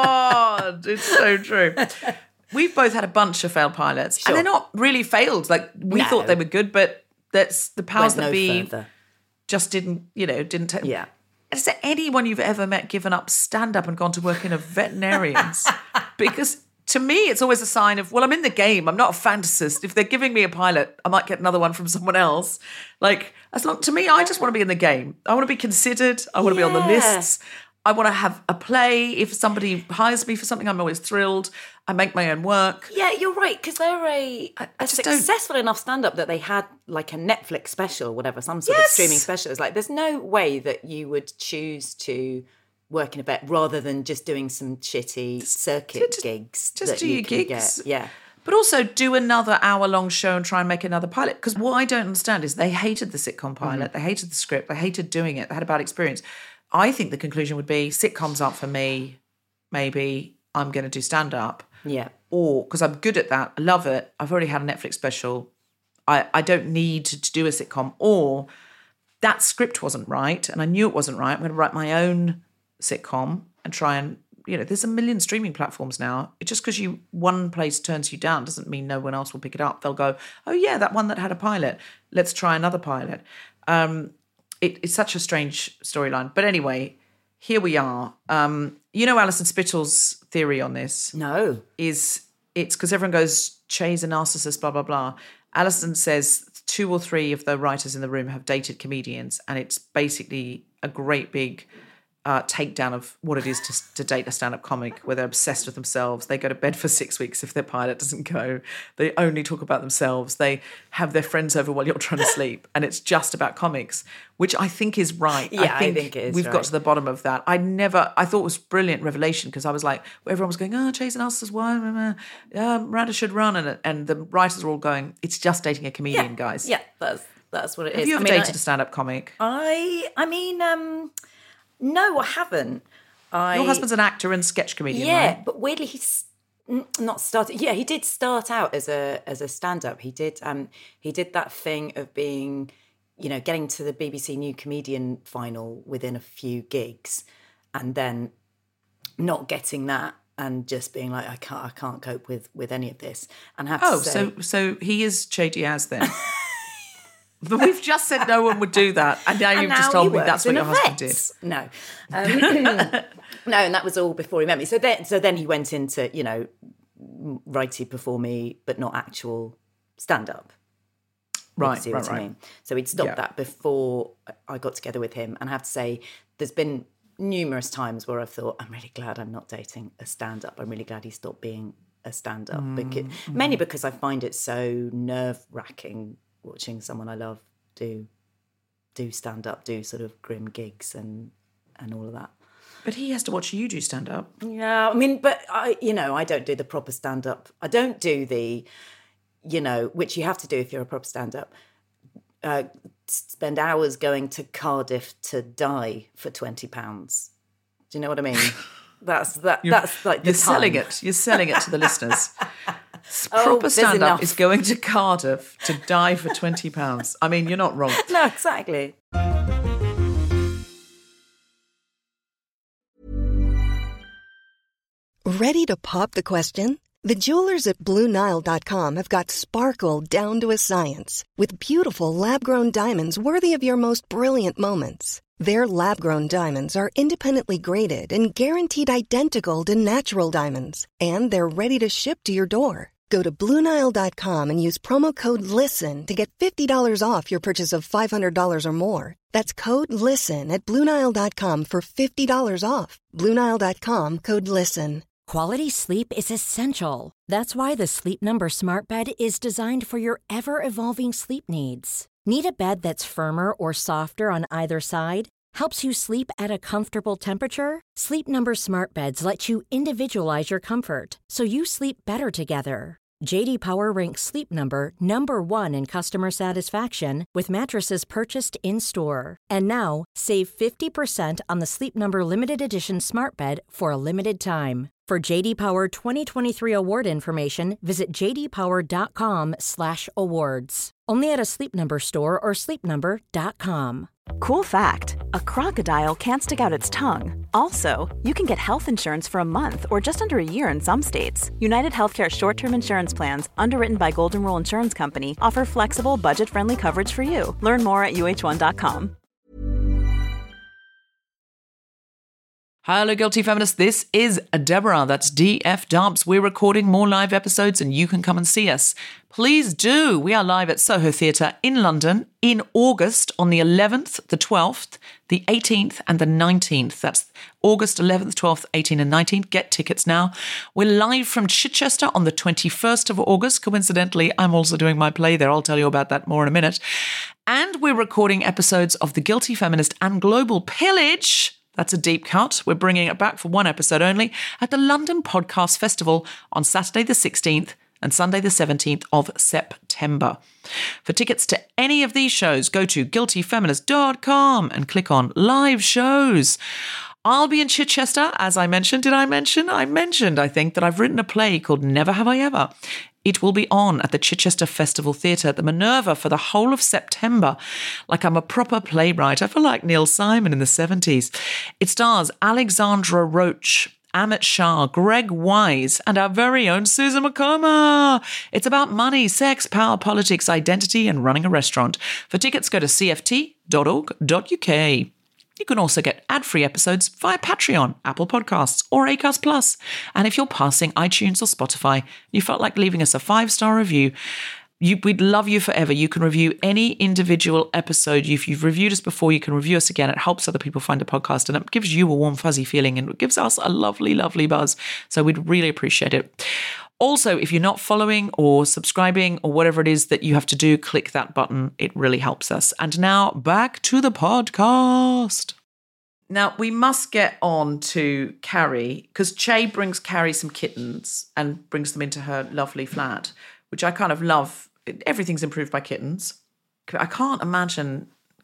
God, it's so true. We've both had a bunch of failed pilots, Sure. and they're not really failed. Like we No. thought they were good, but that's the powers Went that no be further. just didn't, you know, didn't take. Yeah. Is there anyone you've ever met given up stand up and gone to work in a veterinarian's? Because to me, it's always a sign of, well, I'm in the game. I'm not a fantasist. If they're giving me a pilot, I might get another one from someone else. Like, as long to me, I just want to be in the game. I want to be considered. I want to be on the Yeah. lists. I want to have a play. If somebody hires me for something, I'm always thrilled. I make my own work. Yeah, you're right, because they're a, a just don't- successful enough stand-up that they had like a Netflix special, whatever, some sort Yes. of streaming special. It's like, there's no way that you would choose to work in a vet rather than just doing some shitty circuit just- gigs. just that do you your can gigs. Get. Yeah. But also do another hour-long show and try and make another pilot. Because what I don't understand is they hated the sitcom pilot. They hated the script. They hated doing it. They had a bad experience. I think the conclusion would be sitcoms aren't for me. Maybe I'm going to do stand-up. Yeah. Or, because I'm good at that. I love it. I've already had a Netflix special. I, I don't need to, to do a sitcom. Or that script wasn't right and I knew it wasn't right. I'm going to write my own sitcom and try and, you know, there's a million streaming platforms now. It just because you one place turns you down doesn't mean no one else will pick it up. They'll go, oh yeah, that one that had a pilot. Let's try another pilot. Um, it, it's such a strange storyline. But anyway, here we are. Um, you know Alison Spittle's theory on this No. is it's because everyone goes, Che's a narcissist, blah, blah, blah. Alison says two or three of the writers in the room have dated comedians, and it's basically a great big uh, takedown of what it is to, to date a stand-up comic, where they're obsessed with themselves. They go to bed for six weeks if their pilot doesn't go. They only talk about themselves. They have their friends over while you're trying to sleep, and it's just about comics, which I think is right. Yeah, I think it is we've right. got to the bottom of that. I never, I thought it was brilliant revelation because I was like, everyone was going, oh, Jason Elsa's wife, uh, Miranda should run. And, and the writers are all going, it's just dating a comedian, Yeah. guys. Yeah, that's that's what it is. Have you ever I mean, dated a stand-up comic? I, I, I mean, um, no, I haven't. I, Your husband's an actor and sketch comedian, yeah, right? but weirdly, he's not started. Yeah, he did start out as a as a stand-up. He did um he did that thing of being, you know, getting to the B B C New Comedian final within a few gigs, and then not getting that and just being like, I can't I can't cope with with any of this. And have Oh, to say, so so he is Che Diaz then. But we've just said no one would do that, and now and you've now just told he me that's works what in your husband events. did. No, um, no, and that was all before he met me. So then, so then he went into, you know, righty performy, but not actual stand up. Right, see right, what I right. mean? So he'd stopped Yeah. that before I got together with him, and I have to say, there's been numerous times where I've thought, I'm really glad I'm not dating a stand up. I'm really glad he stopped being a stand up, Mm, because mm-hmm. mainly because I find it so nerve wracking watching someone I love do do stand up, do sort of grim gigs and and all of that. But he has to watch you do stand up. Yeah, I mean, but I, you know, I don't do the proper stand up. I don't do the, you know, which you have to do if you're a proper stand up. Uh, spend hours going to Cardiff to die for twenty pounds. Do you know what I mean? That's that. You're, that's like the you're selling time. it. You're selling it to the listeners. Oh, Proper there's stand up enough. is going to Cardiff to die for twenty pounds. I mean, you're not wrong. No, exactly. Ready to pop the question? The jewelers at Blue Nile dot com have got sparkle down to a science with beautiful lab-grown diamonds worthy of your most brilliant moments. Their lab-grown diamonds are independently graded and guaranteed identical to natural diamonds, and they're ready to ship to your door. Go to Blue Nile dot com and use promo code LISTEN to get fifty dollars off your purchase of five hundred dollars or more. That's code LISTEN at Blue Nile dot com for fifty dollars off. Blue Nile dot com, code LISTEN. Quality sleep is essential. That's why the Sleep Number Smart Bed is designed for your ever-evolving sleep needs. Need a bed that's firmer or softer on either side? Helps you sleep at a comfortable temperature? Sleep Number Smart Beds let you individualize your comfort, so you sleep better together. J D Power ranks Sleep Number number one in customer satisfaction with mattresses purchased in-store. And now, save fifty percent on the Sleep Number Limited Edition Smart Bed for a limited time. For J D Power twenty twenty-three award information, visit j d power dot com slash awards. Only at a Sleep Number store or sleep number dot com. Cool fact, a crocodile can't stick out its tongue. Also, you can get health insurance for a month or just under a year in some states. United Healthcare short-term insurance plans, underwritten by Golden Rule Insurance Company, offer flexible, budget-friendly coverage for you. Learn more at u h one dot com. Hello, Guilty Feminists. This is Deborah. That's D F Dubs. We're recording more live episodes and you can come and see us. Please do. We are live at Soho Theatre in London in August on the eleventh, the twelfth, the eighteenth and the nineteenth. That's August eleventh, twelfth, eighteenth and nineteenth. Get tickets now. We're live from Chichester on the twenty-first of August. Coincidentally, I'm also doing my play there. I'll tell you about that more in a minute. And we're recording episodes of The Guilty Feminist and Global Pillage. That's a deep cut. We're bringing it back for one episode only at the London Podcast Festival on Saturday the sixteenth and Sunday the seventeenth of September. For tickets to any of these shows, go to guilty feminist dot com and click on live shows. I'll be in Chichester, as I mentioned. Did I mention? I mentioned, I think, that I've written a play called Never Have I Ever. It will be on at the Chichester Festival Theatre at the Minerva for the whole of September. Like I'm a proper playwright. I feel like Neil Simon in the seventies. It stars Alexandra Roach, Amit Shah, Greg Wise, and our very own Susan McComber. It's about money, sex, power, politics, identity, and running a restaurant. For tickets, go to c f t dot org dot u k. You can also get ad-free episodes via Patreon, Apple Podcasts, or Acast Plus. And if you're passing iTunes or Spotify, you felt like leaving us a five-star review, you, we'd love you forever. You can review any individual episode. If you've reviewed us before, you can review us again. It helps other people find the podcast, and it gives you a warm, fuzzy feeling, and it gives us a lovely, lovely buzz. So we'd really appreciate it. Also, if you're not following or subscribing or whatever it is that you have to do, click that button. It really helps us. And now back to the podcast. Now, we must get on to Carrie, because Che brings Carrie some kittens and brings them into her lovely flat, which I kind of love. Everything's improved by kittens. I can't imagine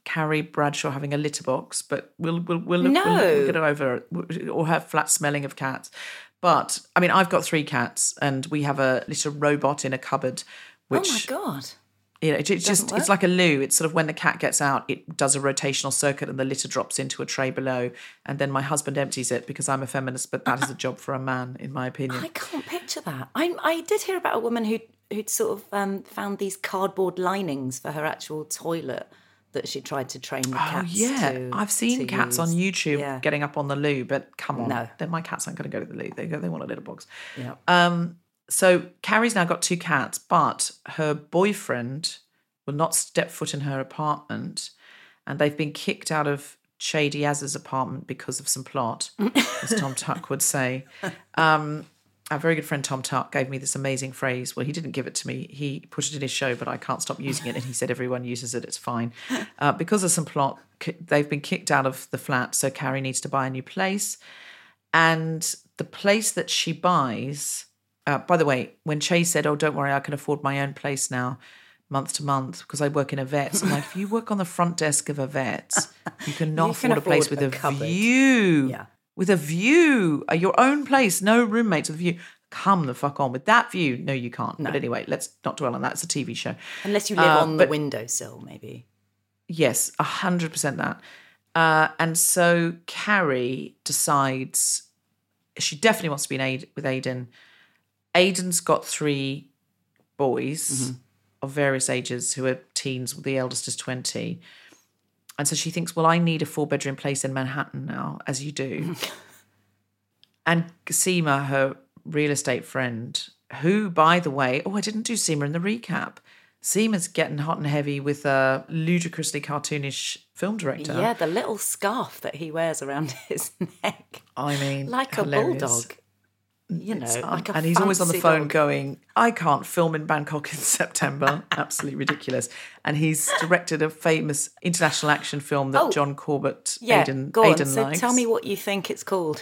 Carrie Bradshaw having a litter box, but we'll we'll we'll, look, No. we'll, we'll get over it, or her flat smelling of cats. But I mean, I've got three cats, and we have a little robot in a cupboard, which oh my God. you know, it, it just work? it's like a loo. It's sort of when the cat gets out, it does a rotational circuit, and the litter drops into a tray below, and then my husband empties it because I'm a feminist. But that is a job for a man, in my opinion. I can't picture that. I I did hear about a woman who who'd sort of um, found these cardboard linings for her actual toilet that she tried to train the Oh cats yeah, to I've seen to cats on use. YouTube Yeah. getting up on the loo, but come on, No. then my cats aren't going to go to the loo. They go, they want a litter box. Yeah. Um, so Carrie's now got two cats, but her boyfriend will not step foot in her apartment, and they've been kicked out of Shady Az's apartment because of some plot, as Tom Tuck would say. Um, our very good friend Tom Tuck gave me this amazing phrase. Well, he didn't give it to me. He put it in his show, but I can't stop using it. And he said everyone uses it. It's fine. Uh, because of some plot, ki- they've been kicked out of the flat, so Carrie needs to buy a new place. And the place that she buys, uh, by the way, when Chase said, oh, don't worry, I can afford my own place now, month to month, because I work in a vet. So I'm like, if you work on the front desk of a vet, you cannot You can afford a place afford with a a cupboard. view. Yeah. With a view, uh, your own place, no roommates with a view. Come the fuck on. With that view, no, you can't. But anyway, let's not dwell on that. It's a T V show. Unless you live Uh, on the but- windowsill, maybe. Yes, one hundred percent that. Uh, and so Carrie decides she definitely wants to be in Aid- with Aidan. Aidan's got three boys Mm-hmm. of various ages who are teens. The eldest is twenty. And so she thinks, well, I need a four-bedroom place in Manhattan now, as you do. And Seema, her real estate friend, who, by the way, oh, I didn't do Seema in the recap. Seema's getting hot and heavy with a ludicrously cartoonish film director. Yeah, the little scarf that he wears around his neck. I mean, Like hilarious. a bulldog. You know, It's, um, like a and he's always on the fancy phone dog. going, I can't film in Bangkok in September. Absolutely ridiculous. And he's directed a famous international action film that Oh, John Corbett, Yeah, Aidan, go on. Aidan So likes. tell me what you think it's called.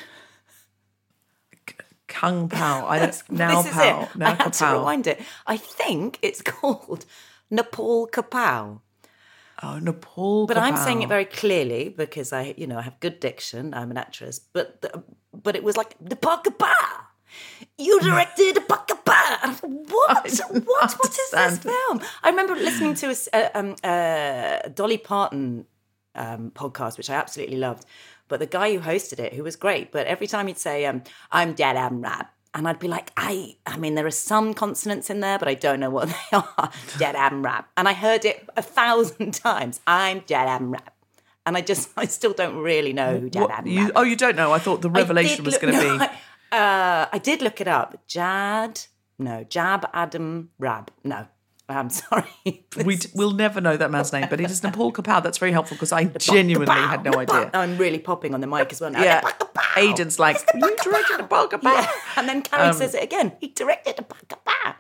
Kung Pao. I don't, now this is Pao. it. Now I had to Kapow. rewind it. I think it's called Nepal Kapow. Oh, Nepal. But I'm Kapow. saying it very clearly because I, you know, I have good diction. I'm an actress. But the, but it was like Nepal Kapow. You directed Nepal Kapow. And I thought, What? didn't What? What is this understand. film? I remember listening to a s- uh, um, uh, Dolly Parton um, podcast, which I absolutely loved. But the guy who hosted it, who was great, but every time he'd say, um, I'm Dad Am Rap. And I'd be like, I I mean, there are some consonants in there, but I don't know what they are. Dad Am Rap. And I heard it a thousand times. I'm Dad Am Rap. And I just, I still don't really know who Dad What, Am you, Rap. oh, you don't know? I thought the I revelation did was look- going to no, be. I, uh, I did look it up. Jad, no, Jab Adam Rab. No, I'm sorry. We, we'll never know that man's name, but it is Nepal Kapow. That's very helpful because I genuinely had no idea. I'm really popping on the mic as well now. Yeah. Aidan's like, you directed Nepal Kapow. Yeah. And then Carrie Um, says it again. He directed a Pow.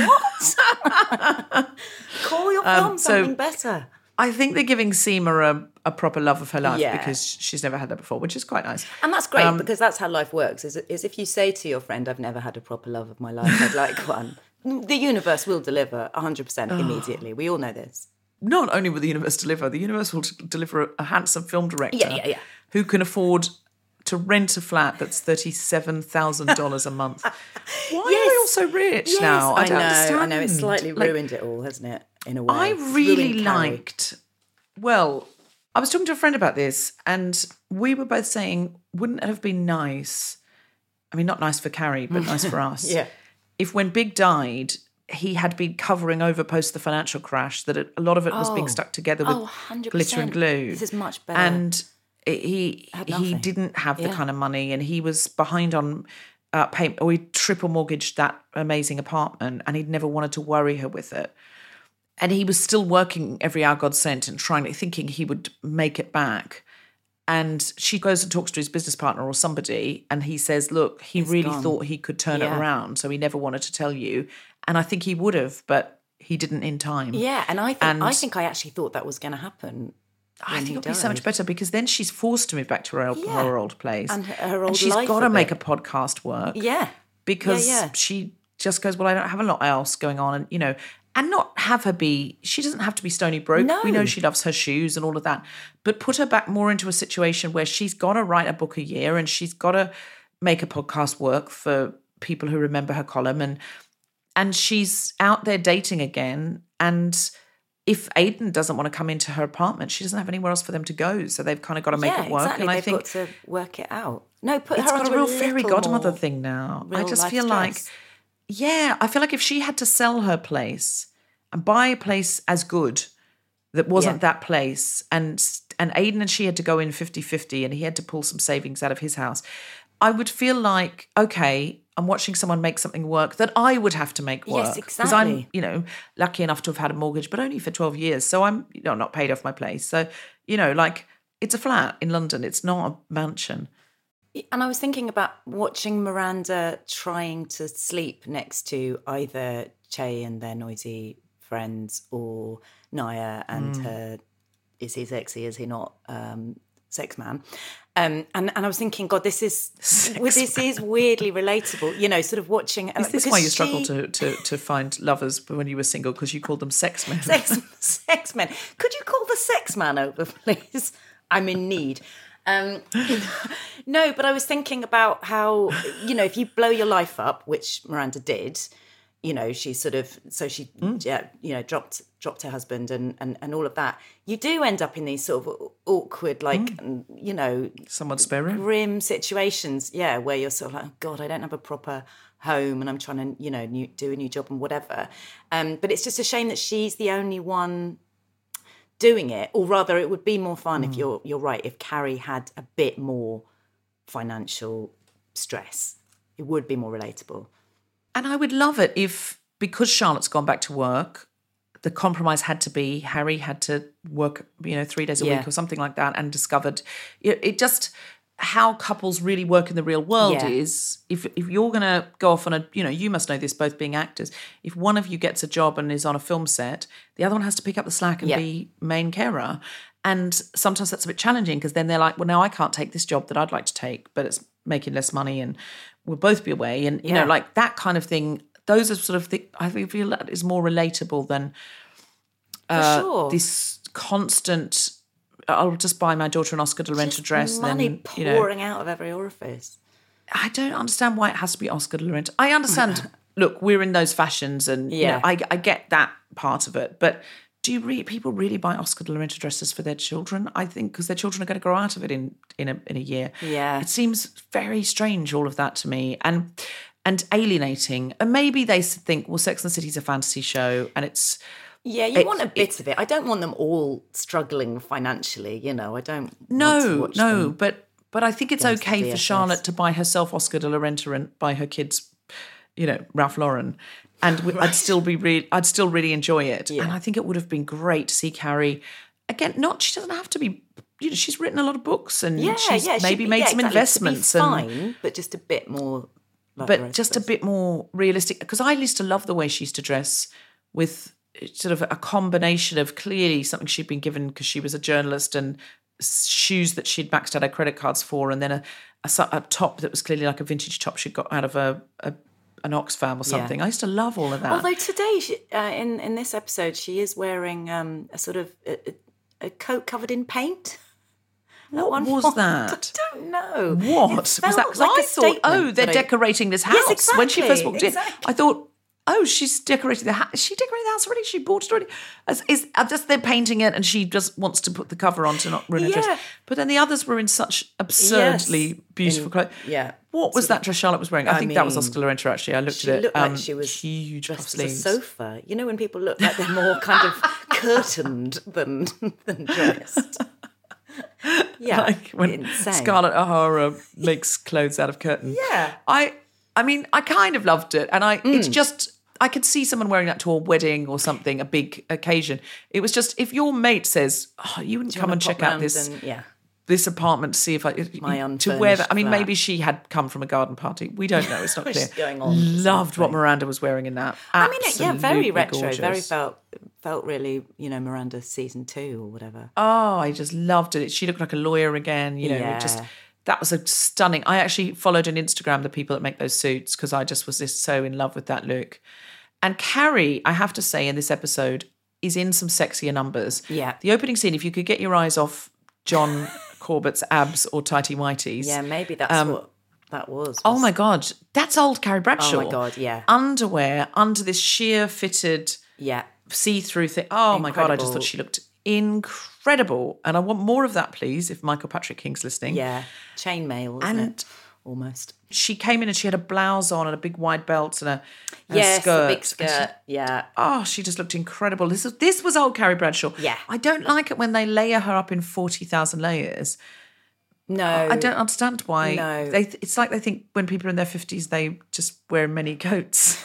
What? Call your film Um, so- something better. I think they're giving Seema a, a proper love of her life Yeah. because she's never had that before, which is quite nice. And that's great Um, because that's how life works. Is, is if you say to your friend, I've never had a proper love of my life, I'd like one. The universe will deliver one hundred percent immediately. We all know this. Not only will the universe deliver, the universe will t- deliver a, a handsome film director Yeah, yeah, yeah. who can afford to rent a flat that's thirty-seven thousand dollars a month. Why are they all so rich Yes, now? I, don't know. understand. I know. It's slightly Like, ruined it all, hasn't it? In a way, I It's really ruined Carrie. liked. Well, I was talking to a friend about this, and we were both saying, wouldn't it have been nice? I mean, not nice for Carrie, but nice for us. Yeah. If when Big died, he had been covering over post the financial crash, that it, a lot of it was being Oh. stuck together with Oh, one hundred glitter and percent. glue. This is much better. And it, he Had he nothing. didn't have the Yeah. kind of money, and he was behind on uh, payment, or he triple mortgaged that amazing apartment, and he'd never wanted to worry her with it. And he was still working every hour God sent and trying, thinking he would make it back. And she goes and talks to his business partner or somebody, and he says, look, he really gone. thought he could turn Yeah. it around, so he never wanted to tell you. And I think he would have, but he didn't in time. Yeah, and I think And- I think I actually thought that was going to happen. I when think he it'll be so much died. better because then she's forced to move back to her, old- Yeah. her old place. And her- her old she's life got to a make a bit. podcast work. Yeah, Because yeah, yeah. she just goes, well, I don't have a lot else going on. And, you know, and not have her be, she doesn't have to be stony broke. No. We know she loves her shoes and all of that, but put her back more into a situation where she's got to write a book a year and she's got to make a podcast work for people who remember her column, and and she's out there dating again. And if Aidan doesn't want to come into her apartment, she doesn't have anywhere else for them to go. So they've kind of got to make yeah, it work. Exactly. And I They've think got to work it out. No, put it's her got under a real little fairy godmother more thing now. I real just life feel like, stress. yeah, I feel like if she had to sell her place and buy a place as good that wasn't Yeah. that place, and and Aidan and she had to go in fifty-fifty and he had to pull some savings out of his house, I would feel like, okay, I'm watching someone make something work that I would have to make work. Yes, Because I'm, exactly. you know, lucky enough to have had a mortgage, but only for twelve years. So I'm, you know, not paid off my place. So, you know, like it's a flat in London. It's not a mansion. And I was thinking about watching Miranda trying to sleep next to either Che and their noisy friends or Naya and Mm. her, is he sexy, is he not, um, sex man. Um, and, and I was thinking, God, this is well, this is weirdly relatable, you know, sort of watching. Is this why you struggled to, to, to find lovers when you were single? Because you called them sex men. Sex, sex men. Could you call the sex man over, please? I'm in need. Um, no, but I was thinking about how, you know, if you blow your life up, which Miranda did, you know, she sort of, so she, Mm. yeah, you know, dropped dropped her husband and, and, and all of that. You do end up in these sort of awkward, like, Mm. you know, Someone's spare room. grim situations, yeah, where you're sort of like, oh, God, I don't have a proper home and I'm trying to, you know, new, do a new job and whatever. Um, but it's just a shame that she's the only one doing it, or rather it would be more fun Mm. if you're you're right, if Carrie had a bit more financial stress. It would be more relatable. And I would love it if, because Charlotte's gone back to work, the compromise had to be Harry had to work, you know, three days a Yeah. week or something like that, and discovered it, it just how couples really work in the real world Yeah. is if if you're going to go off on a, you know, you must know this, both being actors, if one of you gets a job and is on a film set, the other one has to pick up the slack and Yeah. be main carer. And sometimes that's a bit challenging because then they're like, well, now I can't take this job that I'd like to take, but it's making less money and we'll both be away. And, you know, Yeah. like that kind of thing, those are sort of, the, I feel that is more relatable than uh, sure. this constant, I'll just buy my daughter an Oscar de la Renta Just dress. And money then, you know, pouring out of every orifice. I don't understand why it has to be Oscar de la Renta. I understand, look, we're in those fashions and, you Yeah. know, I, I get that part of it. But do you re- people really buy Oscar de la Renta dresses for their children? I think because their children are going to grow out of it in, in, a, in a year. Yeah. It seems very strange, all of that to me. And and alienating. And maybe they think, well, Sex and the City is a fantasy show and it's... Yeah, you It- want a bit of it. I don't want them all struggling financially, you know. I don't want to No, watch no, them. but but I think it's go to okay V for S S. Charlotte to buy herself Oscar de la Renta and buy her kids, you know, Ralph Lauren, and we I'd still be re- I'd still really enjoy it. Yeah. And I think it would have been great to see Carrie again. Not she doesn't have to be. You know, she's written a lot of books and Yeah, she's yeah, she'd maybe be- made yeah, some exactly. investments To be and. fine, but just a bit more. Like the But rest just a of us. bit more realistic, because I used to love the way she used to dress with sort of a combination of clearly something she'd been given because she was a journalist and shoes that she'd maxed out her credit cards for, and then a, a, su- a top that was clearly like a vintage top she'd got out of a, a an Oxfam or something. I used to love all of that. Although today, she, uh, in in this episode, she is wearing um, a sort of a, a coat covered in paint. At what one was point. that? I don't know. What It was felt that? Because like I a thought, oh, statement, they're but I- decorating this house. Yes, When she first exactly, walked in, exactly. I thought, oh, she's decorating the house. She decorated the house already. She bought it already. As, is uh, just they're painting it, and she just wants to put the cover on to not ruin her Yeah. dress. But then the others were in such absurdly Yes. beautiful In- clothes. yeah. What was Sort that dress Charlotte was wearing? I, I think that was mean, Oscar de la Renta. Actually, I looked She at it. looked Um, like she was huge puff dressed as a sleeves. sofa. You know when people look like they're more kind of curtained than than dressed. Yeah, Like when insane. Scarlett O'Hara makes clothes out of curtains. Yeah. I I mean, I kind of loved it. And I it's Mm. just I could see someone wearing that to a wedding or something, a big occasion. It was just if your mate says, oh, you wouldn't Do you come wanna and pop check out round this and- yeah. this apartment to see if I My to wear that. I mean, unfurnished maybe flat. she had come from a garden party. We don't know. It's not What's clear. going on or Loved what something. Miranda was wearing in that. I mean, it- yeah, very Absolutely retro, very gorgeous. felt felt really, you know, Miranda season two or whatever. Oh, I just loved it. She looked like a lawyer again. You know, it just Yeah. that was a stunning. I actually followed on Instagram the people that make those suits because I just was just so in love with that look. And Carrie, I have to say, in this episode, is in some sexier numbers. Yeah. The opening scene, if you could get your eyes off John Corbett's abs or tighty whities. Yeah, maybe that's um, what that was. Oh was- my God, that's old Carrie Bradshaw. Oh my God, yeah. Underwear under this sheer fitted Yeah. see-through thing. Oh my God, I just Incredible. thought she looked incredible. And I want more of that, please, if Michael Patrick King's listening. Yeah. Chainmail, isn't And it? Almost. she came in and she had a blouse on and a big wide belt and a, and Yes, a skirt. a big And skirt. she- Yeah. oh, she just looked incredible. This is, this was old Carrie Bradshaw. Yeah. I don't like it when they layer her up in forty thousand layers. No. I don't understand why. No. They, it's like they think when people are in their fifties, they just wear many coats.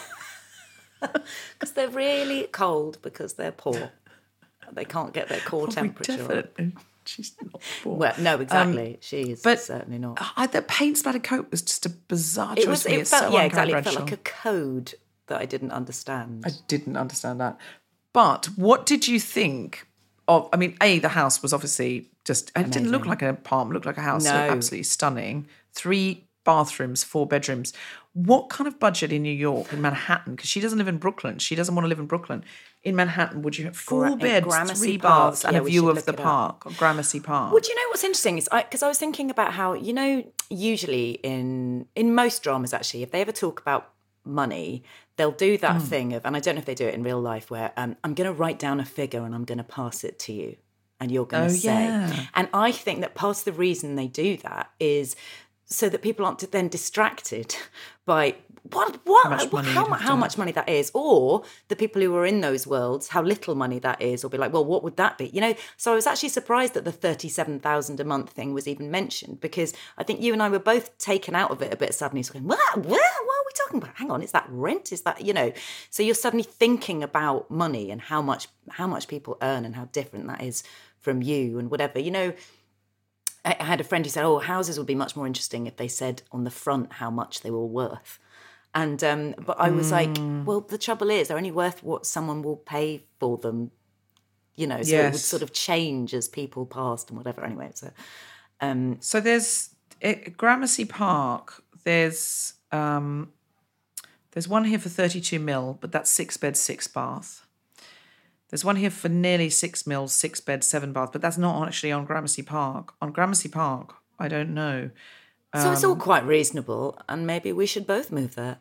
Because they're really cold because they're poor. They can't get their core temperature up. Definitely. She's not poor. Well, no, exactly. she is but certainly not. I, the paint splattered coat was just a bizarre It choice was. for me. It It's felt. so Yeah, un-Carrie exactly. It felt Bradshaw. like a code that I didn't understand. I didn't understand that. But what did you think of, I mean, A, the house was obviously just, it didn't look like an apartment, it looked like a house. So No. absolutely stunning. Three bathrooms, four bedrooms. What kind of budget in New York, in Manhattan, because she doesn't live in Brooklyn, she doesn't want to live in Brooklyn. In Manhattan, would you have four Gra- beds, Gramercy three Park. baths, and Yeah, a we view should of look the it up. park, of Gramercy Park? Well, do you know what's interesting is because I, I was thinking about how, you know, usually in in most dramas actually, if they ever talk about money, they'll do that Hmm. thing of, and I don't know if they do it in real life, where um, I'm going to write down a figure and I'm going to pass it to you, and you're going Oh, to say. yeah. And I think that part of the reason they do that is so that people aren't then distracted by what what How much what- money how, you'd mu- have how to much money that is, or the people who are in those worlds how little money that is, or be like, well, what would that be? You know. So I was actually surprised that the thirty-seven thousand a month thing was even mentioned, because I think you and I were both taken out of it a bit suddenly. So going, what? What? What are we talking about? Hang on, is that rent? Is that, you know? So you're suddenly thinking about money and how much how much people earn and how different that is from you and whatever, you know. I had a friend who said, oh, houses would be much more interesting if they said on the front how much they were worth. And, um, but I was like, well, the trouble is they're only worth what someone will pay for them, you know, so it would Yes. sort of change as people passed and whatever. Anyway, so, um, So there's at Gramercy Park. There's um, there's one here for thirty-two mil, but that's six bed, six bath. There's one here for nearly six mil, six bed, seven bath, but that's not actually on Gramercy Park. On Gramercy Park, I don't know. so it's Um, all quite reasonable, and maybe we should both move there.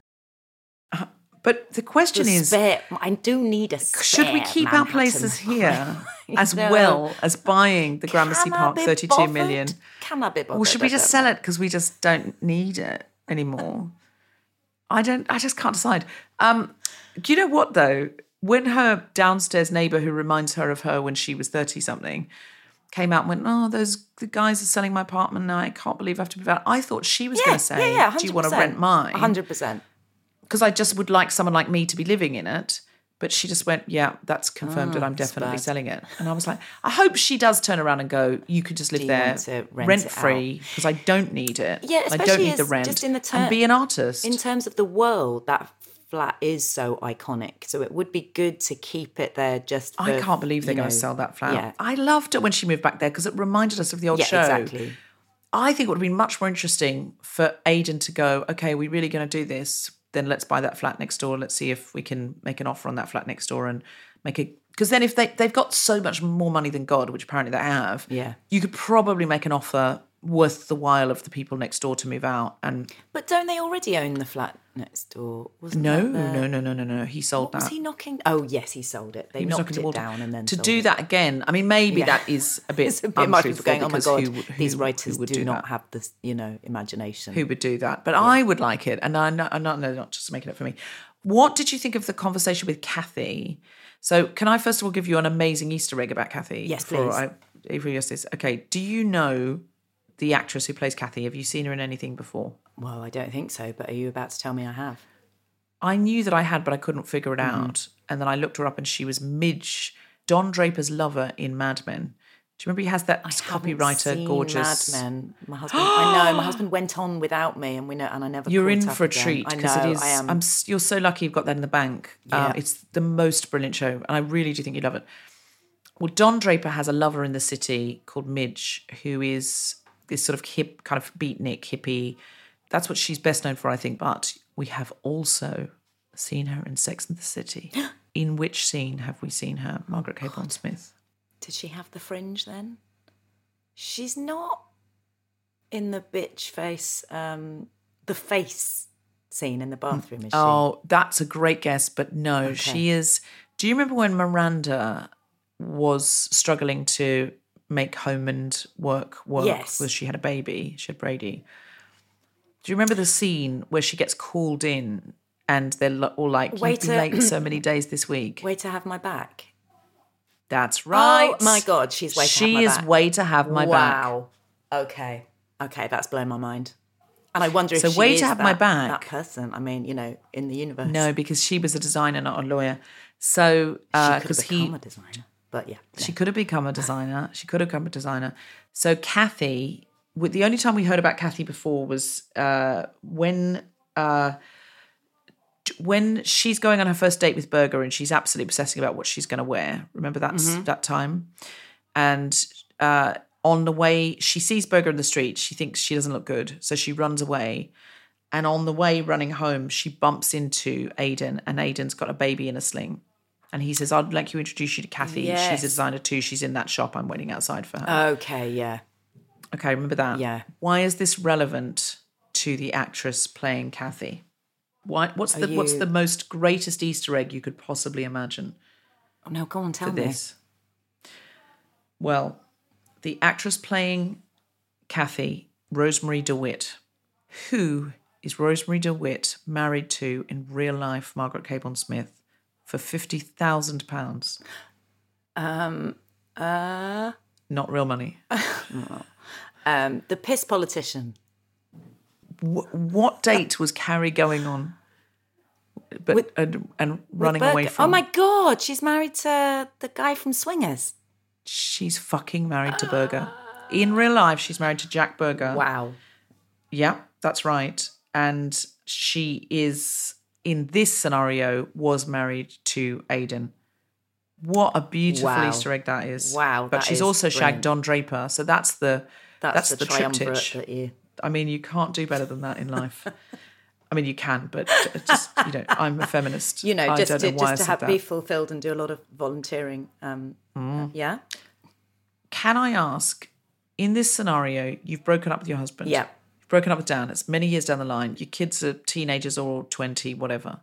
But the question The is, spare, I do need a spare should we keep our Manhattan. places here You as know. well as buying the Gramercy Can I Park be thirty-two bothered? million? Can I be bothered? Or should we I just don't sell it because we just don't need it anymore? I don't. I just can't decide. Um, do you know what though? When her downstairs neighbour, who reminds her of her when she was thirty something, came out and went, "Oh, those the guys are selling my apartment now. I can't believe I have to move out." I thought she was Yeah, going to say, yeah, yeah, "Do you want to one hundred rent mine?" one hundred percent. Because I just would like someone like me to be living in it. But she just went, yeah, that's confirmed Oh, and I'm that's definitely bad. selling it. And I was like, I hope she does turn around and go, you could just live Do you there want to rent it free because I don't need it. Yeah, I don't especially need the as- rent. just in the ter- and be an artist. In terms of the world, that flat is so iconic. So it would be good to keep it there just for, I can't believe they're you going to know, sell that flat. Yeah, I loved it when she moved back there because it reminded us of the old yeah show. exactly. I think it would have been much more interesting for Aidan to go, okay, we're really going to do this. Then let's buy that flat next door. Let's see if we can make an offer on that flat next door and make a... Because then if they, they've got so much more money than God, which apparently they have, Yeah. you could probably make an offer worth the while of the people next door to move out. And But don't they already own the flat next door? Wasn't no, that the- no, no, no, no, no. He sold What was that. he knocking? Oh yes, he sold it. They He was knocked knocking the it wall down and then to sold do it. that again. I mean, maybe Yeah. that is a bit It's a bit much untruthful people going, oh my because god, who- who- these who writers would do, do not that? have this, you know, imagination. Who would do that? But I would like it, and I'm not, I'm not, no, not just making it for me. What did you think of the conversation with Kathy? So, can I first of all give you an amazing Easter egg about Kathy? Yes, before please. I, before you ask this, okay. Do you know the actress who plays Kathy? Have you seen her in anything before? Well, I don't think so. But are you about to tell me I have? I knew that I had, but I couldn't figure it Mm-hmm. out. And then I looked her up, and she was Midge, Don Draper's lover in Mad Men. Do you remember he has that copywriter, Seen gorgeous? Mad Men. My husband. I know. My husband went on without me, and we know, and I never. You're caught in up for a again. treat I because know. it is. I am. I'm, s- you're so lucky you've got that in the bank. Yeah. Um, it's the most brilliant show, and I really do think you love it. Well, Don Draper has a lover in the city called Midge, who is this sort of hip, kind of beatnik hippie. That's what she's best known for, I think. But we have also seen her in Sex and the City. In which scene have we seen her, Margaret Cabourn-Smith? Did she have the fringe then? She's not in the bitch face, um, the face scene in the bathroom, is she? Oh, that's a great guess, but no, Okay. she is. Do you remember when Miranda was struggling to make home and work work? Yes. Because she had a baby, she had Brady. Do you remember the scene where she gets called in and they're lo- all like, you've Waiter- been late so many days this week? Way to have my back. That's right. Oh my God, she's way to she have my is back. way to have my back. Wow. Okay. Okay, that's blown my mind. And I wonder if So she way is to have that, my back. that person. I mean, you know, in the universe. No, because she was a designer, not a lawyer. So, she could because have he, become a designer. But yeah. she could have become a designer. She could have become a designer. So Kathy, with the only time we heard about Kathy before was uh, when uh, when she's going on her first date with Berger and she's absolutely obsessing about what she's going to wear. Remember that Mm-hmm. that time? And uh, on the way, she sees Berger in the street. She thinks she doesn't look good, so she runs away. And on the way running home, she bumps into Aidan, and Aidan's got a baby in a sling. And he says, I'd like to introduce you to Kathy. Yes. She's a designer too. She's in that shop. I'm waiting outside for her. Okay, yeah. Okay, remember that? Yeah. Why is this relevant to the actress playing Kathy? Why, what's Are the what's you- the most greatest Easter egg you could possibly imagine Oh, no, go on, tell for me. this? Well, the actress playing Kathy, Rosemary DeWitt. Who is Rosemary DeWitt married to in real life, Margaret Cabourn-Smith, for fifty thousand pounds? Um, uh, Not real money. um, the piss politician. Wh- what date was Carrie going on? But With- and, and With running away Berger. from. Oh my God, she's married to the guy from Swingers. She's fucking married to Berger. In real life, she's married to Jack Berger. Wow. Yeah, that's right. And she is, in this scenario, was married to Aidan. What a beautiful Wow. Easter egg that is. Wow, But that she's is also shagged brilliant. Don Draper. So that's the That's, that's, the, the, triumvirate triptych. that you... I mean, you can't do better than that in life. I mean, you can, but just, you know, I'm a feminist. You know, I just don't to, know why I just to said have that. be fulfilled and do a lot of volunteering. Um, Yeah? Can I ask, in this scenario, you've broken up with your husband. Yeah. You've broken up with Dan. It's many years down the line. Your kids are teenagers or twenty, whatever.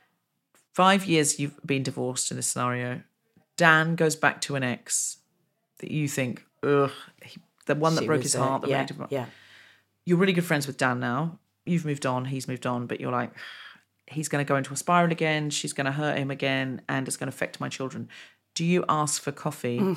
Five years you've been divorced in this scenario. Dan goes back to an ex that you think, ugh, he, the one that She broke was, his uh, heart. That yeah, made him, yeah. You're really good friends with Dan now. You've moved on. He's moved on. But you're like, he's going to go into a spiral again. She's going to hurt him again. And it's going to affect my children. Do you ask for coffee?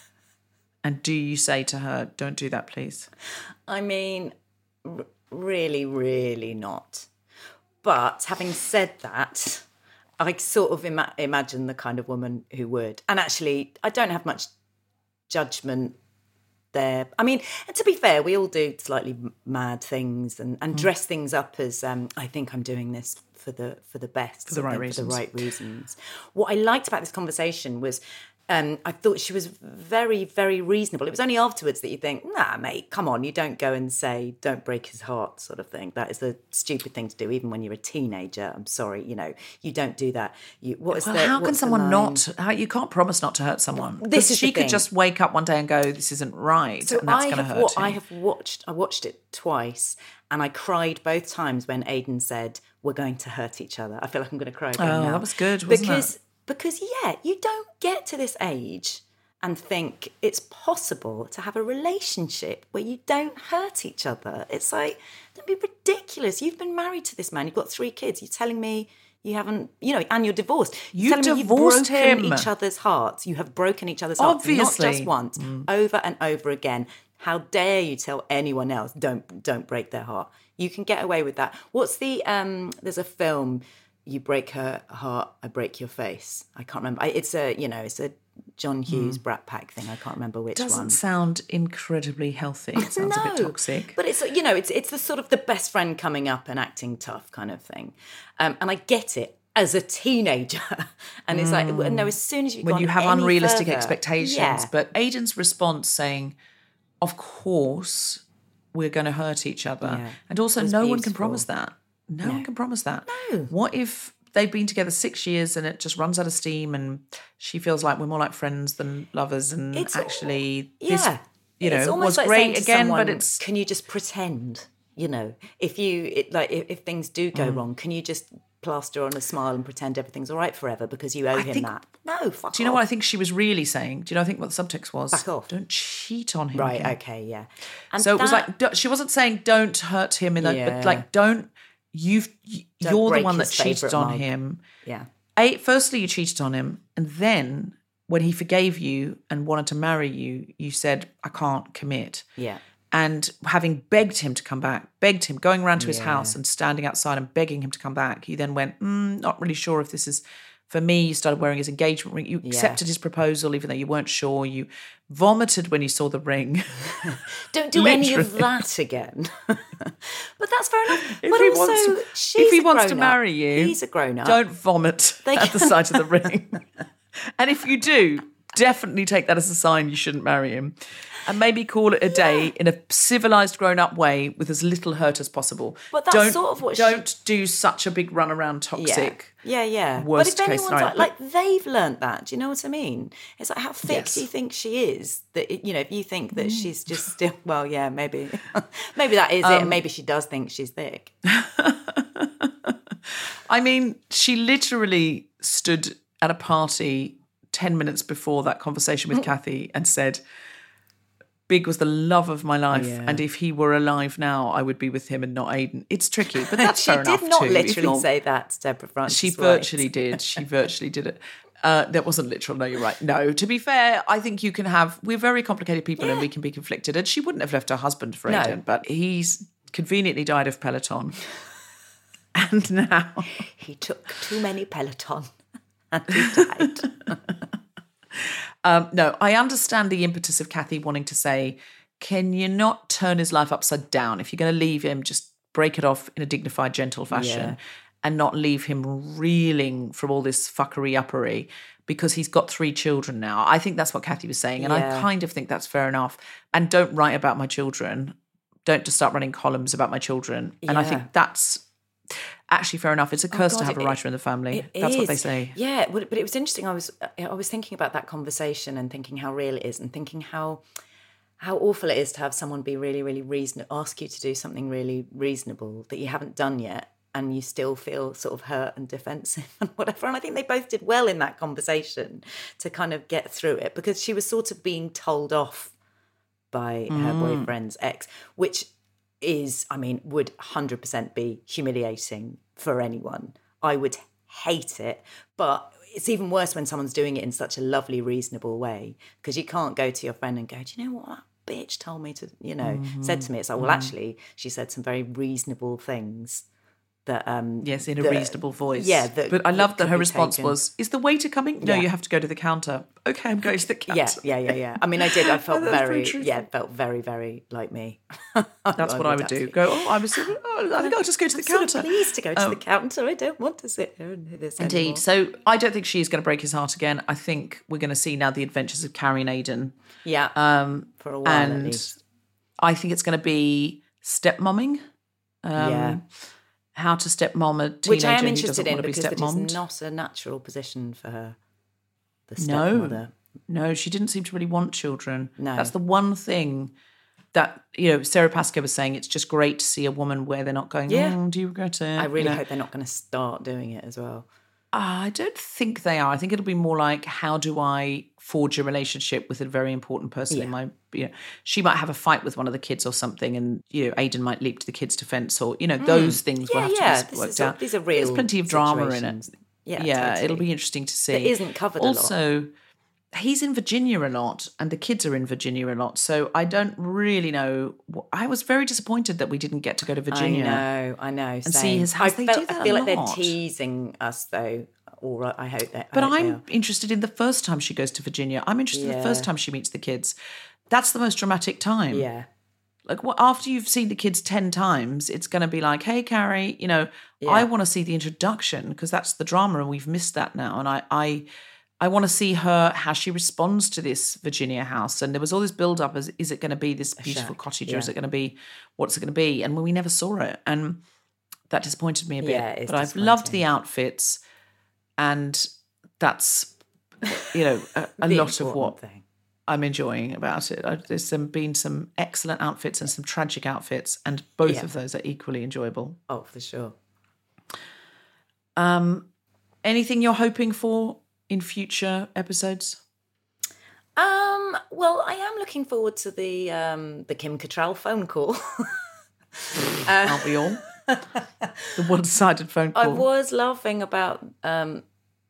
And do you say to her, don't do that, please? I mean, r- really, really not. But having said that, I sort of ima- imagine the kind of woman who would. And actually, I don't have much judgment there. I mean, and to be fair, we all do slightly m- mad things and, and dress things up as um, I think I'm doing this for the for the best, For the right and reasons. For the right reasons. What I liked about this conversation was. Um, I thought she was very, very reasonable. It was only afterwards that you think, nah, mate, come on, you don't go and say, don't break his heart sort of thing. That is a stupid thing to do, even when you're a teenager. I'm sorry, you know, you don't do that. You, what is Well, the, how can what's the someone line? not? How, you can't promise not to hurt someone. This 'Cause is she the could thing. just wake up one day and go, "This isn't right," So and that's I going to have, hurt wa- him. I have watched, I watched it twice, and I cried both times when Aidan said, we're going to hurt each other. I feel like I'm going to cry again Oh, now. that was good, wasn't because, it? Because, yeah, you don't get to this age and think it's possible to have a relationship where you don't hurt each other. It's like, don't be ridiculous. You've been married to this man. You've got three kids. You're telling me you haven't, you know, and you're divorced. You You're telling me divorced you've broken him. each other's hearts. You have broken each other's hearts. Not Obviously. just once, over and over again. How dare you tell anyone else, don't don't break their heart. You can get away with that. What's the, um? there's a film, you break her heart, I break your face. I can't remember. I, it's a, you know, it's a John Hughes Brat Pack thing. I can't remember which Doesn't one. sound incredibly healthy. It sounds a bit toxic. But it's, you know, it's it's the sort of the best friend coming up and acting tough kind of thing. Um, and I get it as a teenager. And it's like, no, as soon as you've When gone you have any unrealistic further- expectations. Yeah. But Aidan's response saying, of course we're going to hurt each other. Yeah. And also It was no one can beautiful. promise that. No, one can promise that. No. What if they've been together six years and it just runs out of steam, and she feels like we're more like friends than lovers. And It's actually, al- this, yeah. you It's know, almost was like great saying to again, someone, but it's can you just pretend? You know, if you it, like if, if things do go wrong, can you just plaster on a smile and pretend everything's all right forever because you owe I him think- that? No, fuck Do you know off. what I think she was really saying? Do you know I think what the subtext was? Back off. Don't cheat on him. Right, again. okay, yeah. And So it was that- like do- she wasn't saying don't hurt him in that, Yeah. but like don't you've y- Don't you're the break one that his cheated favourite on mug. him. yeah. A, firstly, you cheated on him, and then when he forgave you and wanted to marry you, you said, I can't commit. Yeah. And having begged him to come back, begged him, going around to his Yeah. house and standing outside and begging him to come back, you then went, mm, not really sure if this is for me. You started wearing his engagement ring. You accepted his proposal, even though you weren't sure. You vomited when you saw the ring. Don't do any of Literally. that again. But that's fair enough. If but he also, wants, she's if he a wants to grown-up. marry you, He's a grown-up. Don't vomit They at the can- sight of the ring. And if you do, definitely take that as a sign you shouldn't marry him. And maybe call it a day in a civilized, grown-up way with as little hurt as possible. But that's don't, sort of what she- Don't do such a big run around toxic. Yeah, yeah. Worst but if case anyone's scenario. like, like they've learnt that, do you know what I mean? It's like, how thick Yes. do you think she is? That it- you know, if you think Mm. that she's just still, well, yeah, maybe, maybe that is it. And maybe she does think she's thick. I mean, she literally stood at a party ten minutes before that conversation with Kathy and said, Big was the love of my life, Yeah. and if he were alive now, I would be with him and not Aidan. It's tricky, but that's she fair did enough not too. If literally you're- say that to Deborah Francis. She White. virtually did. She virtually did it. Uh, that wasn't literal. No, you're right. No, to be fair, I think you can have. We're very complicated people, and we can be conflicted. And she wouldn't have left her husband for No. Aidan, but he's conveniently died of Peloton, and now He took too many Peloton and he died. Um, no, I understand the impetus of Kathy wanting to say, can you not turn his life upside down? If you're going to leave him, just break it off in a dignified, gentle fashion Yeah. and not leave him reeling from all this fuckery uppery because he's got three children now. I think that's what Kathy was saying. And I Yeah. kind of think that's fair enough. And don't write about my children. Don't just start running columns about my children. And I Yeah. think that's actually fair enough. It's a curse God, to have a it- writer in the family. It That's what they is. say. Yeah, but but it was interesting. I was I was thinking about that conversation and thinking how real it is, and thinking how how awful it is to have someone be really, really reasonable, ask you to do something really reasonable that you haven't done yet, and you still feel sort of hurt and defensive and whatever. And I think they both did well in that conversation to kind of get through it, because she was sort of being told off by her boyfriend's ex, which is, I mean, would one hundred percent be humiliating for anyone. I would hate it, but it's even worse when someone's doing it in such a lovely, reasonable way, because you can't go to your friend and go, do you know what that bitch told me to, you know, said to me? It's like, well, actually, she said some very reasonable things that... um Yes, in a that- reasonable voice. Yeah. That, but I love that could her be response taken. was, is the waiter coming? No, Yeah. you have to go to the counter. Okay, I'm going to the Yeah, counter. yeah, yeah, yeah. I mean, I did. I felt That's very very, truthful. yeah, it felt very, very like me. That's what I would do. Go, oh, I was, oh, I think I'll just go to the I'm sort of counter. pleased to go to Um, the counter. I don't want to sit here and do this anymore. Indeed. So I don't think she's going to break his heart again. I think we're going to see now the adventures of Carrie and Aidan. Yeah, Um, for a while at and least. I think it's going to be stepmomming. Um, Yeah. How to stepmom a teenager Which I am who interested doesn't in, want to be because it stepmommed. is not a natural position for her. The No, stepmother. no, she didn't seem to really want children. No. That's the one thing that, you know, Sarah Pascoe was saying. It's just great to see a woman where they're not going, Yeah. oh, do you regret it? I really You know, hope they're not going to start doing it as well. I don't think they are. I think it'll be more like, how do I forge a relationship with a very important person in Yeah. my, you know, she might have a fight with one of the kids or something, and, you know, Aidan might leap to the kid's defence, or, you know, those things will Yeah, have to yeah. be This worked is, out. these are There's real plenty of drama in it. situations. Yeah, Yeah, totally. it'll be interesting to see. That isn't covered a lot. Also, he's in Virginia a lot, and the kids are in Virginia a lot. So I don't really know. I was very disappointed that we didn't get to go to Virginia. I know, I know. And see same. his house. I, They felt, do that I feel a like they're lot. teasing us, though. Or I hope that. But I hope they I'm are. interested in the first time she goes to Virginia. I'm interested in the Yeah. first time she meets the kids. That's the most dramatic time. Yeah. Like, what, after you've seen the kids ten times, it's going to be like, hey, Carrie, you know, I want to see the introduction, because that's the drama, and we've missed that now. And I, I, I want to see her, how she responds to this Virginia house. And there was all this build up as, is it going to be this beautiful shack, cottage, or is yeah. it going to be, what's it going to be? And we never saw it. And That disappointed me a bit. Yeah, it's but I've loved the outfits, and that's, you know, a, a The lot of important what thing. I'm enjoying about it. I, there's some, been some excellent outfits and some tragic outfits, and both Yeah. of those are equally enjoyable. Oh, for sure. Um, anything you're hoping for in future episodes? Um, well, I am looking forward to the um, the Kim Cattrall phone call. Aren't we all? The one-sided phone call. I was laughing about um,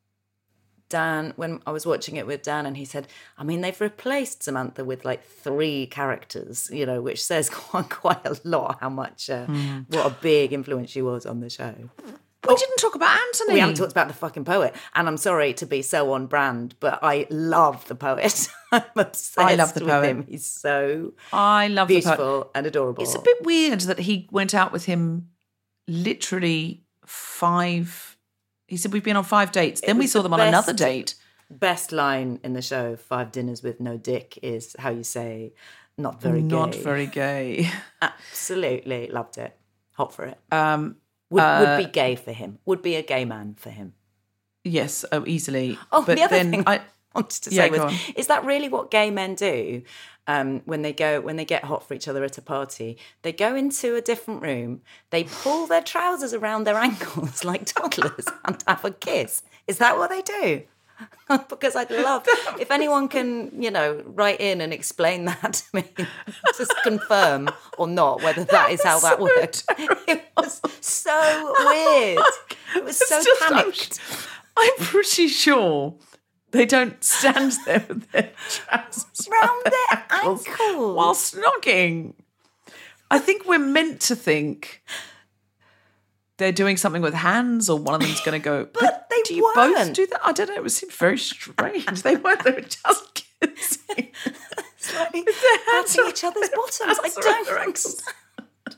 Dan when I was watching it with Dan, and he said, I mean, they've replaced Samantha with like three characters, you know, which says quite, quite a lot how much, uh, Mm. what a big influence she was on the show. We didn't talk about Anthony. We haven't talked about the fucking poet, and I'm sorry to be so on brand, but I love the poet. I'm obsessed I love the with poet. him. He's so I love the beautiful poet. and adorable. It's a bit weird that he went out with him literally five. He said we've been on five dates. Then we was saw the them on another best- date. Best line in the show, Five Dinners with No Dick, is how you say, not very Not gay. very gay. Absolutely loved it. Hot for it. Um, Would, uh, would be gay for him. Would be a gay man for him. yes, oh, easily. Oh, but the other then thing I I wanted to Yeah, say go was, on. is that really what gay men do um, when they go when they get hot for each other at a party? They go into a different room, they pull their trousers around their ankles like toddlers and have a kiss. Is that what they do? Because I'd love if anyone can, you know, write in and explain that to me, just confirm or not whether that is how that so worked. It was so weird. It was so It's just- I'm- panicked. I'm pretty sure they don't stand there with their trousers Round their ankles ankles. while snogging. I think we're meant to think they're doing something with hands, or one of them's going to go. But they do you both weren't. do that? I don't know. It seemed very strange. They weren't. They were just kissing. Slightly their hands patting are- each other's their bottoms. I hands are around their don't ankles. understand.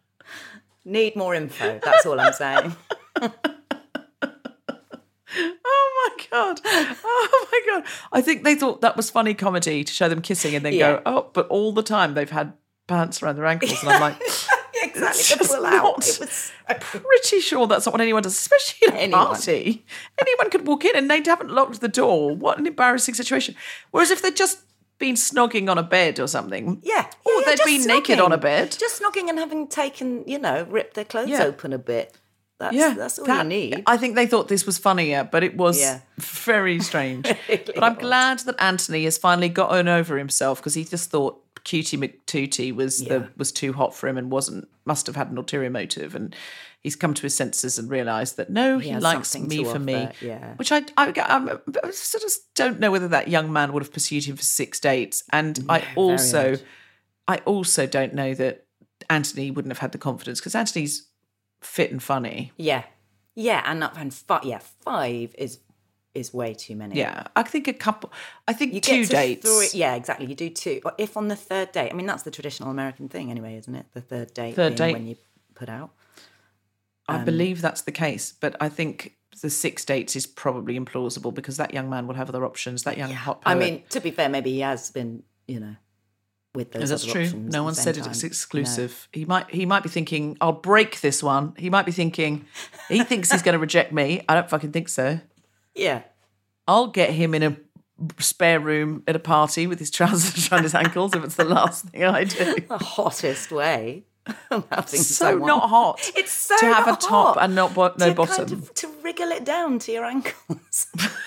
Need more info. That's all I'm saying. Oh my god! Oh my god! I think they thought that was funny comedy to show them kissing and then Yeah. go, oh, but all the time they've had pants around their ankles, and I'm like, Exactly. It's The just pull not- out. It was pretty sure that's not what anyone does, especially at a Anyone. party. Anyone could walk in and they haven't locked the door. What an embarrassing situation. Whereas if they'd just been snogging on a bed or something, yeah. or yeah, yeah, they'd just been naked on a snogging. bed. Just snogging and having taken, you know, ripped their clothes Yeah. open a bit. That's Yeah, that's all that- you need. I think they thought this was funnier, but it was Yeah. very strange. Really but I'm was. glad that Anthony has finally gotten over himself, because he just thought Cutie McTootie was Yeah. the was too hot for him and wasn't must have had an ulterior motive, and he's come to his senses and realised that no, he, has likes something me to for offer, me. yeah. Which I I, I, I sort of don't know whether that young man would have pursued him for six dates, and I also odd. I also don't know that Anthony wouldn't have had the confidence, because Anthony's fit and funny. Yeah. Yeah, and up and five yeah, five is is way too many. Yeah, I think a couple. I think You two get to dates. Three, yeah, exactly. You do two. Or if on the third date, I mean, that's the traditional American thing anyway, isn't it? The third date Third being date. when you put out. I Um, believe that's the case, but I think the six dates is probably implausible, because that young man will have other options. That young hot poet. I mean, to be fair, maybe he has been, you know, with those that's other true. options No at one the said same it, it's time. exclusive. He might he might be thinking, I'll break this one. He might be thinking, he thinks he's going to reject me. I don't fucking think so. No. Yeah. I'll get him in a spare room at a party with his trousers around his ankles if it's the last thing I do. The hottest way of having So someone. not hot. It's so to have not a top hot. and not bo- no to bottom. Kind of, to wriggle it down to your ankles.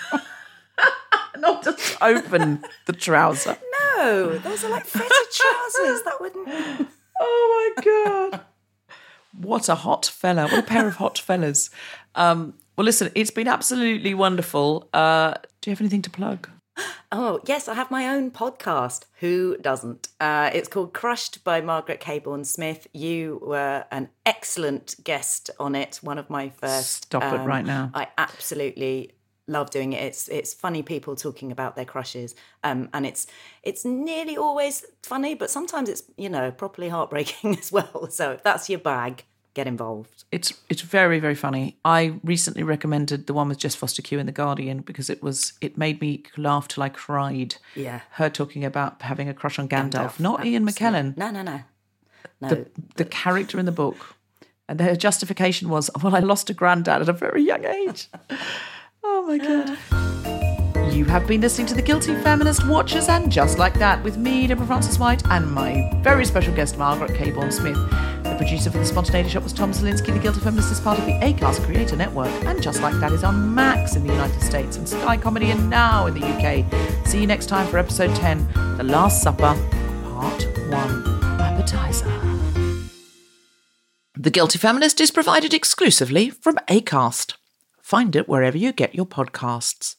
Not just open the trouser. No, those are like fitted trousers. That wouldn't. Oh my god! What a hot fella! What a pair of hot fellas. Um, well, listen, it's been absolutely wonderful. Uh, do you have anything to plug? Oh, yes, I have my own podcast. Who doesn't? Uh, it's called Crushed by Margaret Caborn Smith. You were an excellent guest on it. One of my first. Stop it right now. I absolutely love doing it. It's it's funny people talking about their crushes, um, and it's it's nearly always funny, but sometimes it's, you know, properly heartbreaking as well. So if that's your bag, get involved. It's it's very very funny. I recently recommended the one with Jess Foster Q in The Guardian, because it was it made me laugh till I cried. Yeah. Her talking about having a crush on Gandalf, Gandalf, not Ian absolutely. McKellen. No, no, no, no. The the character in the book And their justification was, well, I lost a granddad at a very young age. Oh, my God. You have been listening to The Guilty Feminist Watchers, and Just Like That, with me, Deborah Frances-White, and my very special guest, Margaret Cabourn-Smith. The producer for The Spontaneity Shop was Tom Zielinski. The Guilty Feminist is part of the Acast Creator Network, and Just Like That is on Max in the United States and Sky Comedy and Now in the U K. See you next time for episode ten, The Last Supper, part one, Appetizer. The Guilty Feminist is provided exclusively from Acast. Find it wherever you get your podcasts.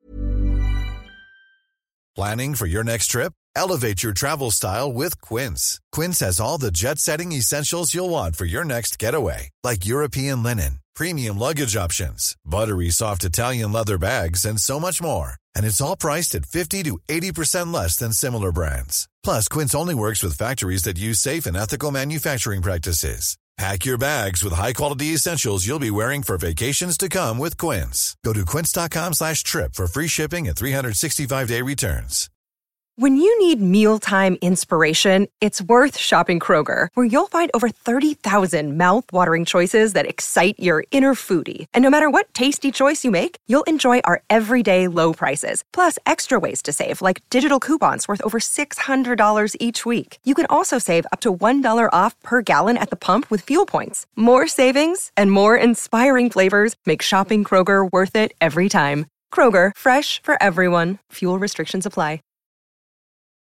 Planning for your next trip? Elevate your travel style with Quince. Quince has all the jet-setting essentials you'll want for your next getaway, like European linen, premium luggage options, buttery soft Italian leather bags, and so much more. And it's all priced at fifty to eighty percent less than similar brands. Plus, Quince only works with factories that use safe and ethical manufacturing practices. Pack your bags with high-quality essentials you'll be wearing for vacations to come with Quince. Go to quince.com slash trip for free shipping and three sixty-five day returns. When you need mealtime inspiration, it's worth shopping Kroger, where you'll find over thirty thousand mouth-watering choices that excite your inner foodie. And no matter what tasty choice you make, you'll enjoy our everyday low prices, plus extra ways to save, like digital coupons worth over six hundred dollars each week. You can also save up to one dollar off per gallon at the pump with fuel points. More savings and more inspiring flavors make shopping Kroger worth it every time. Kroger, fresh for everyone. Fuel restrictions apply.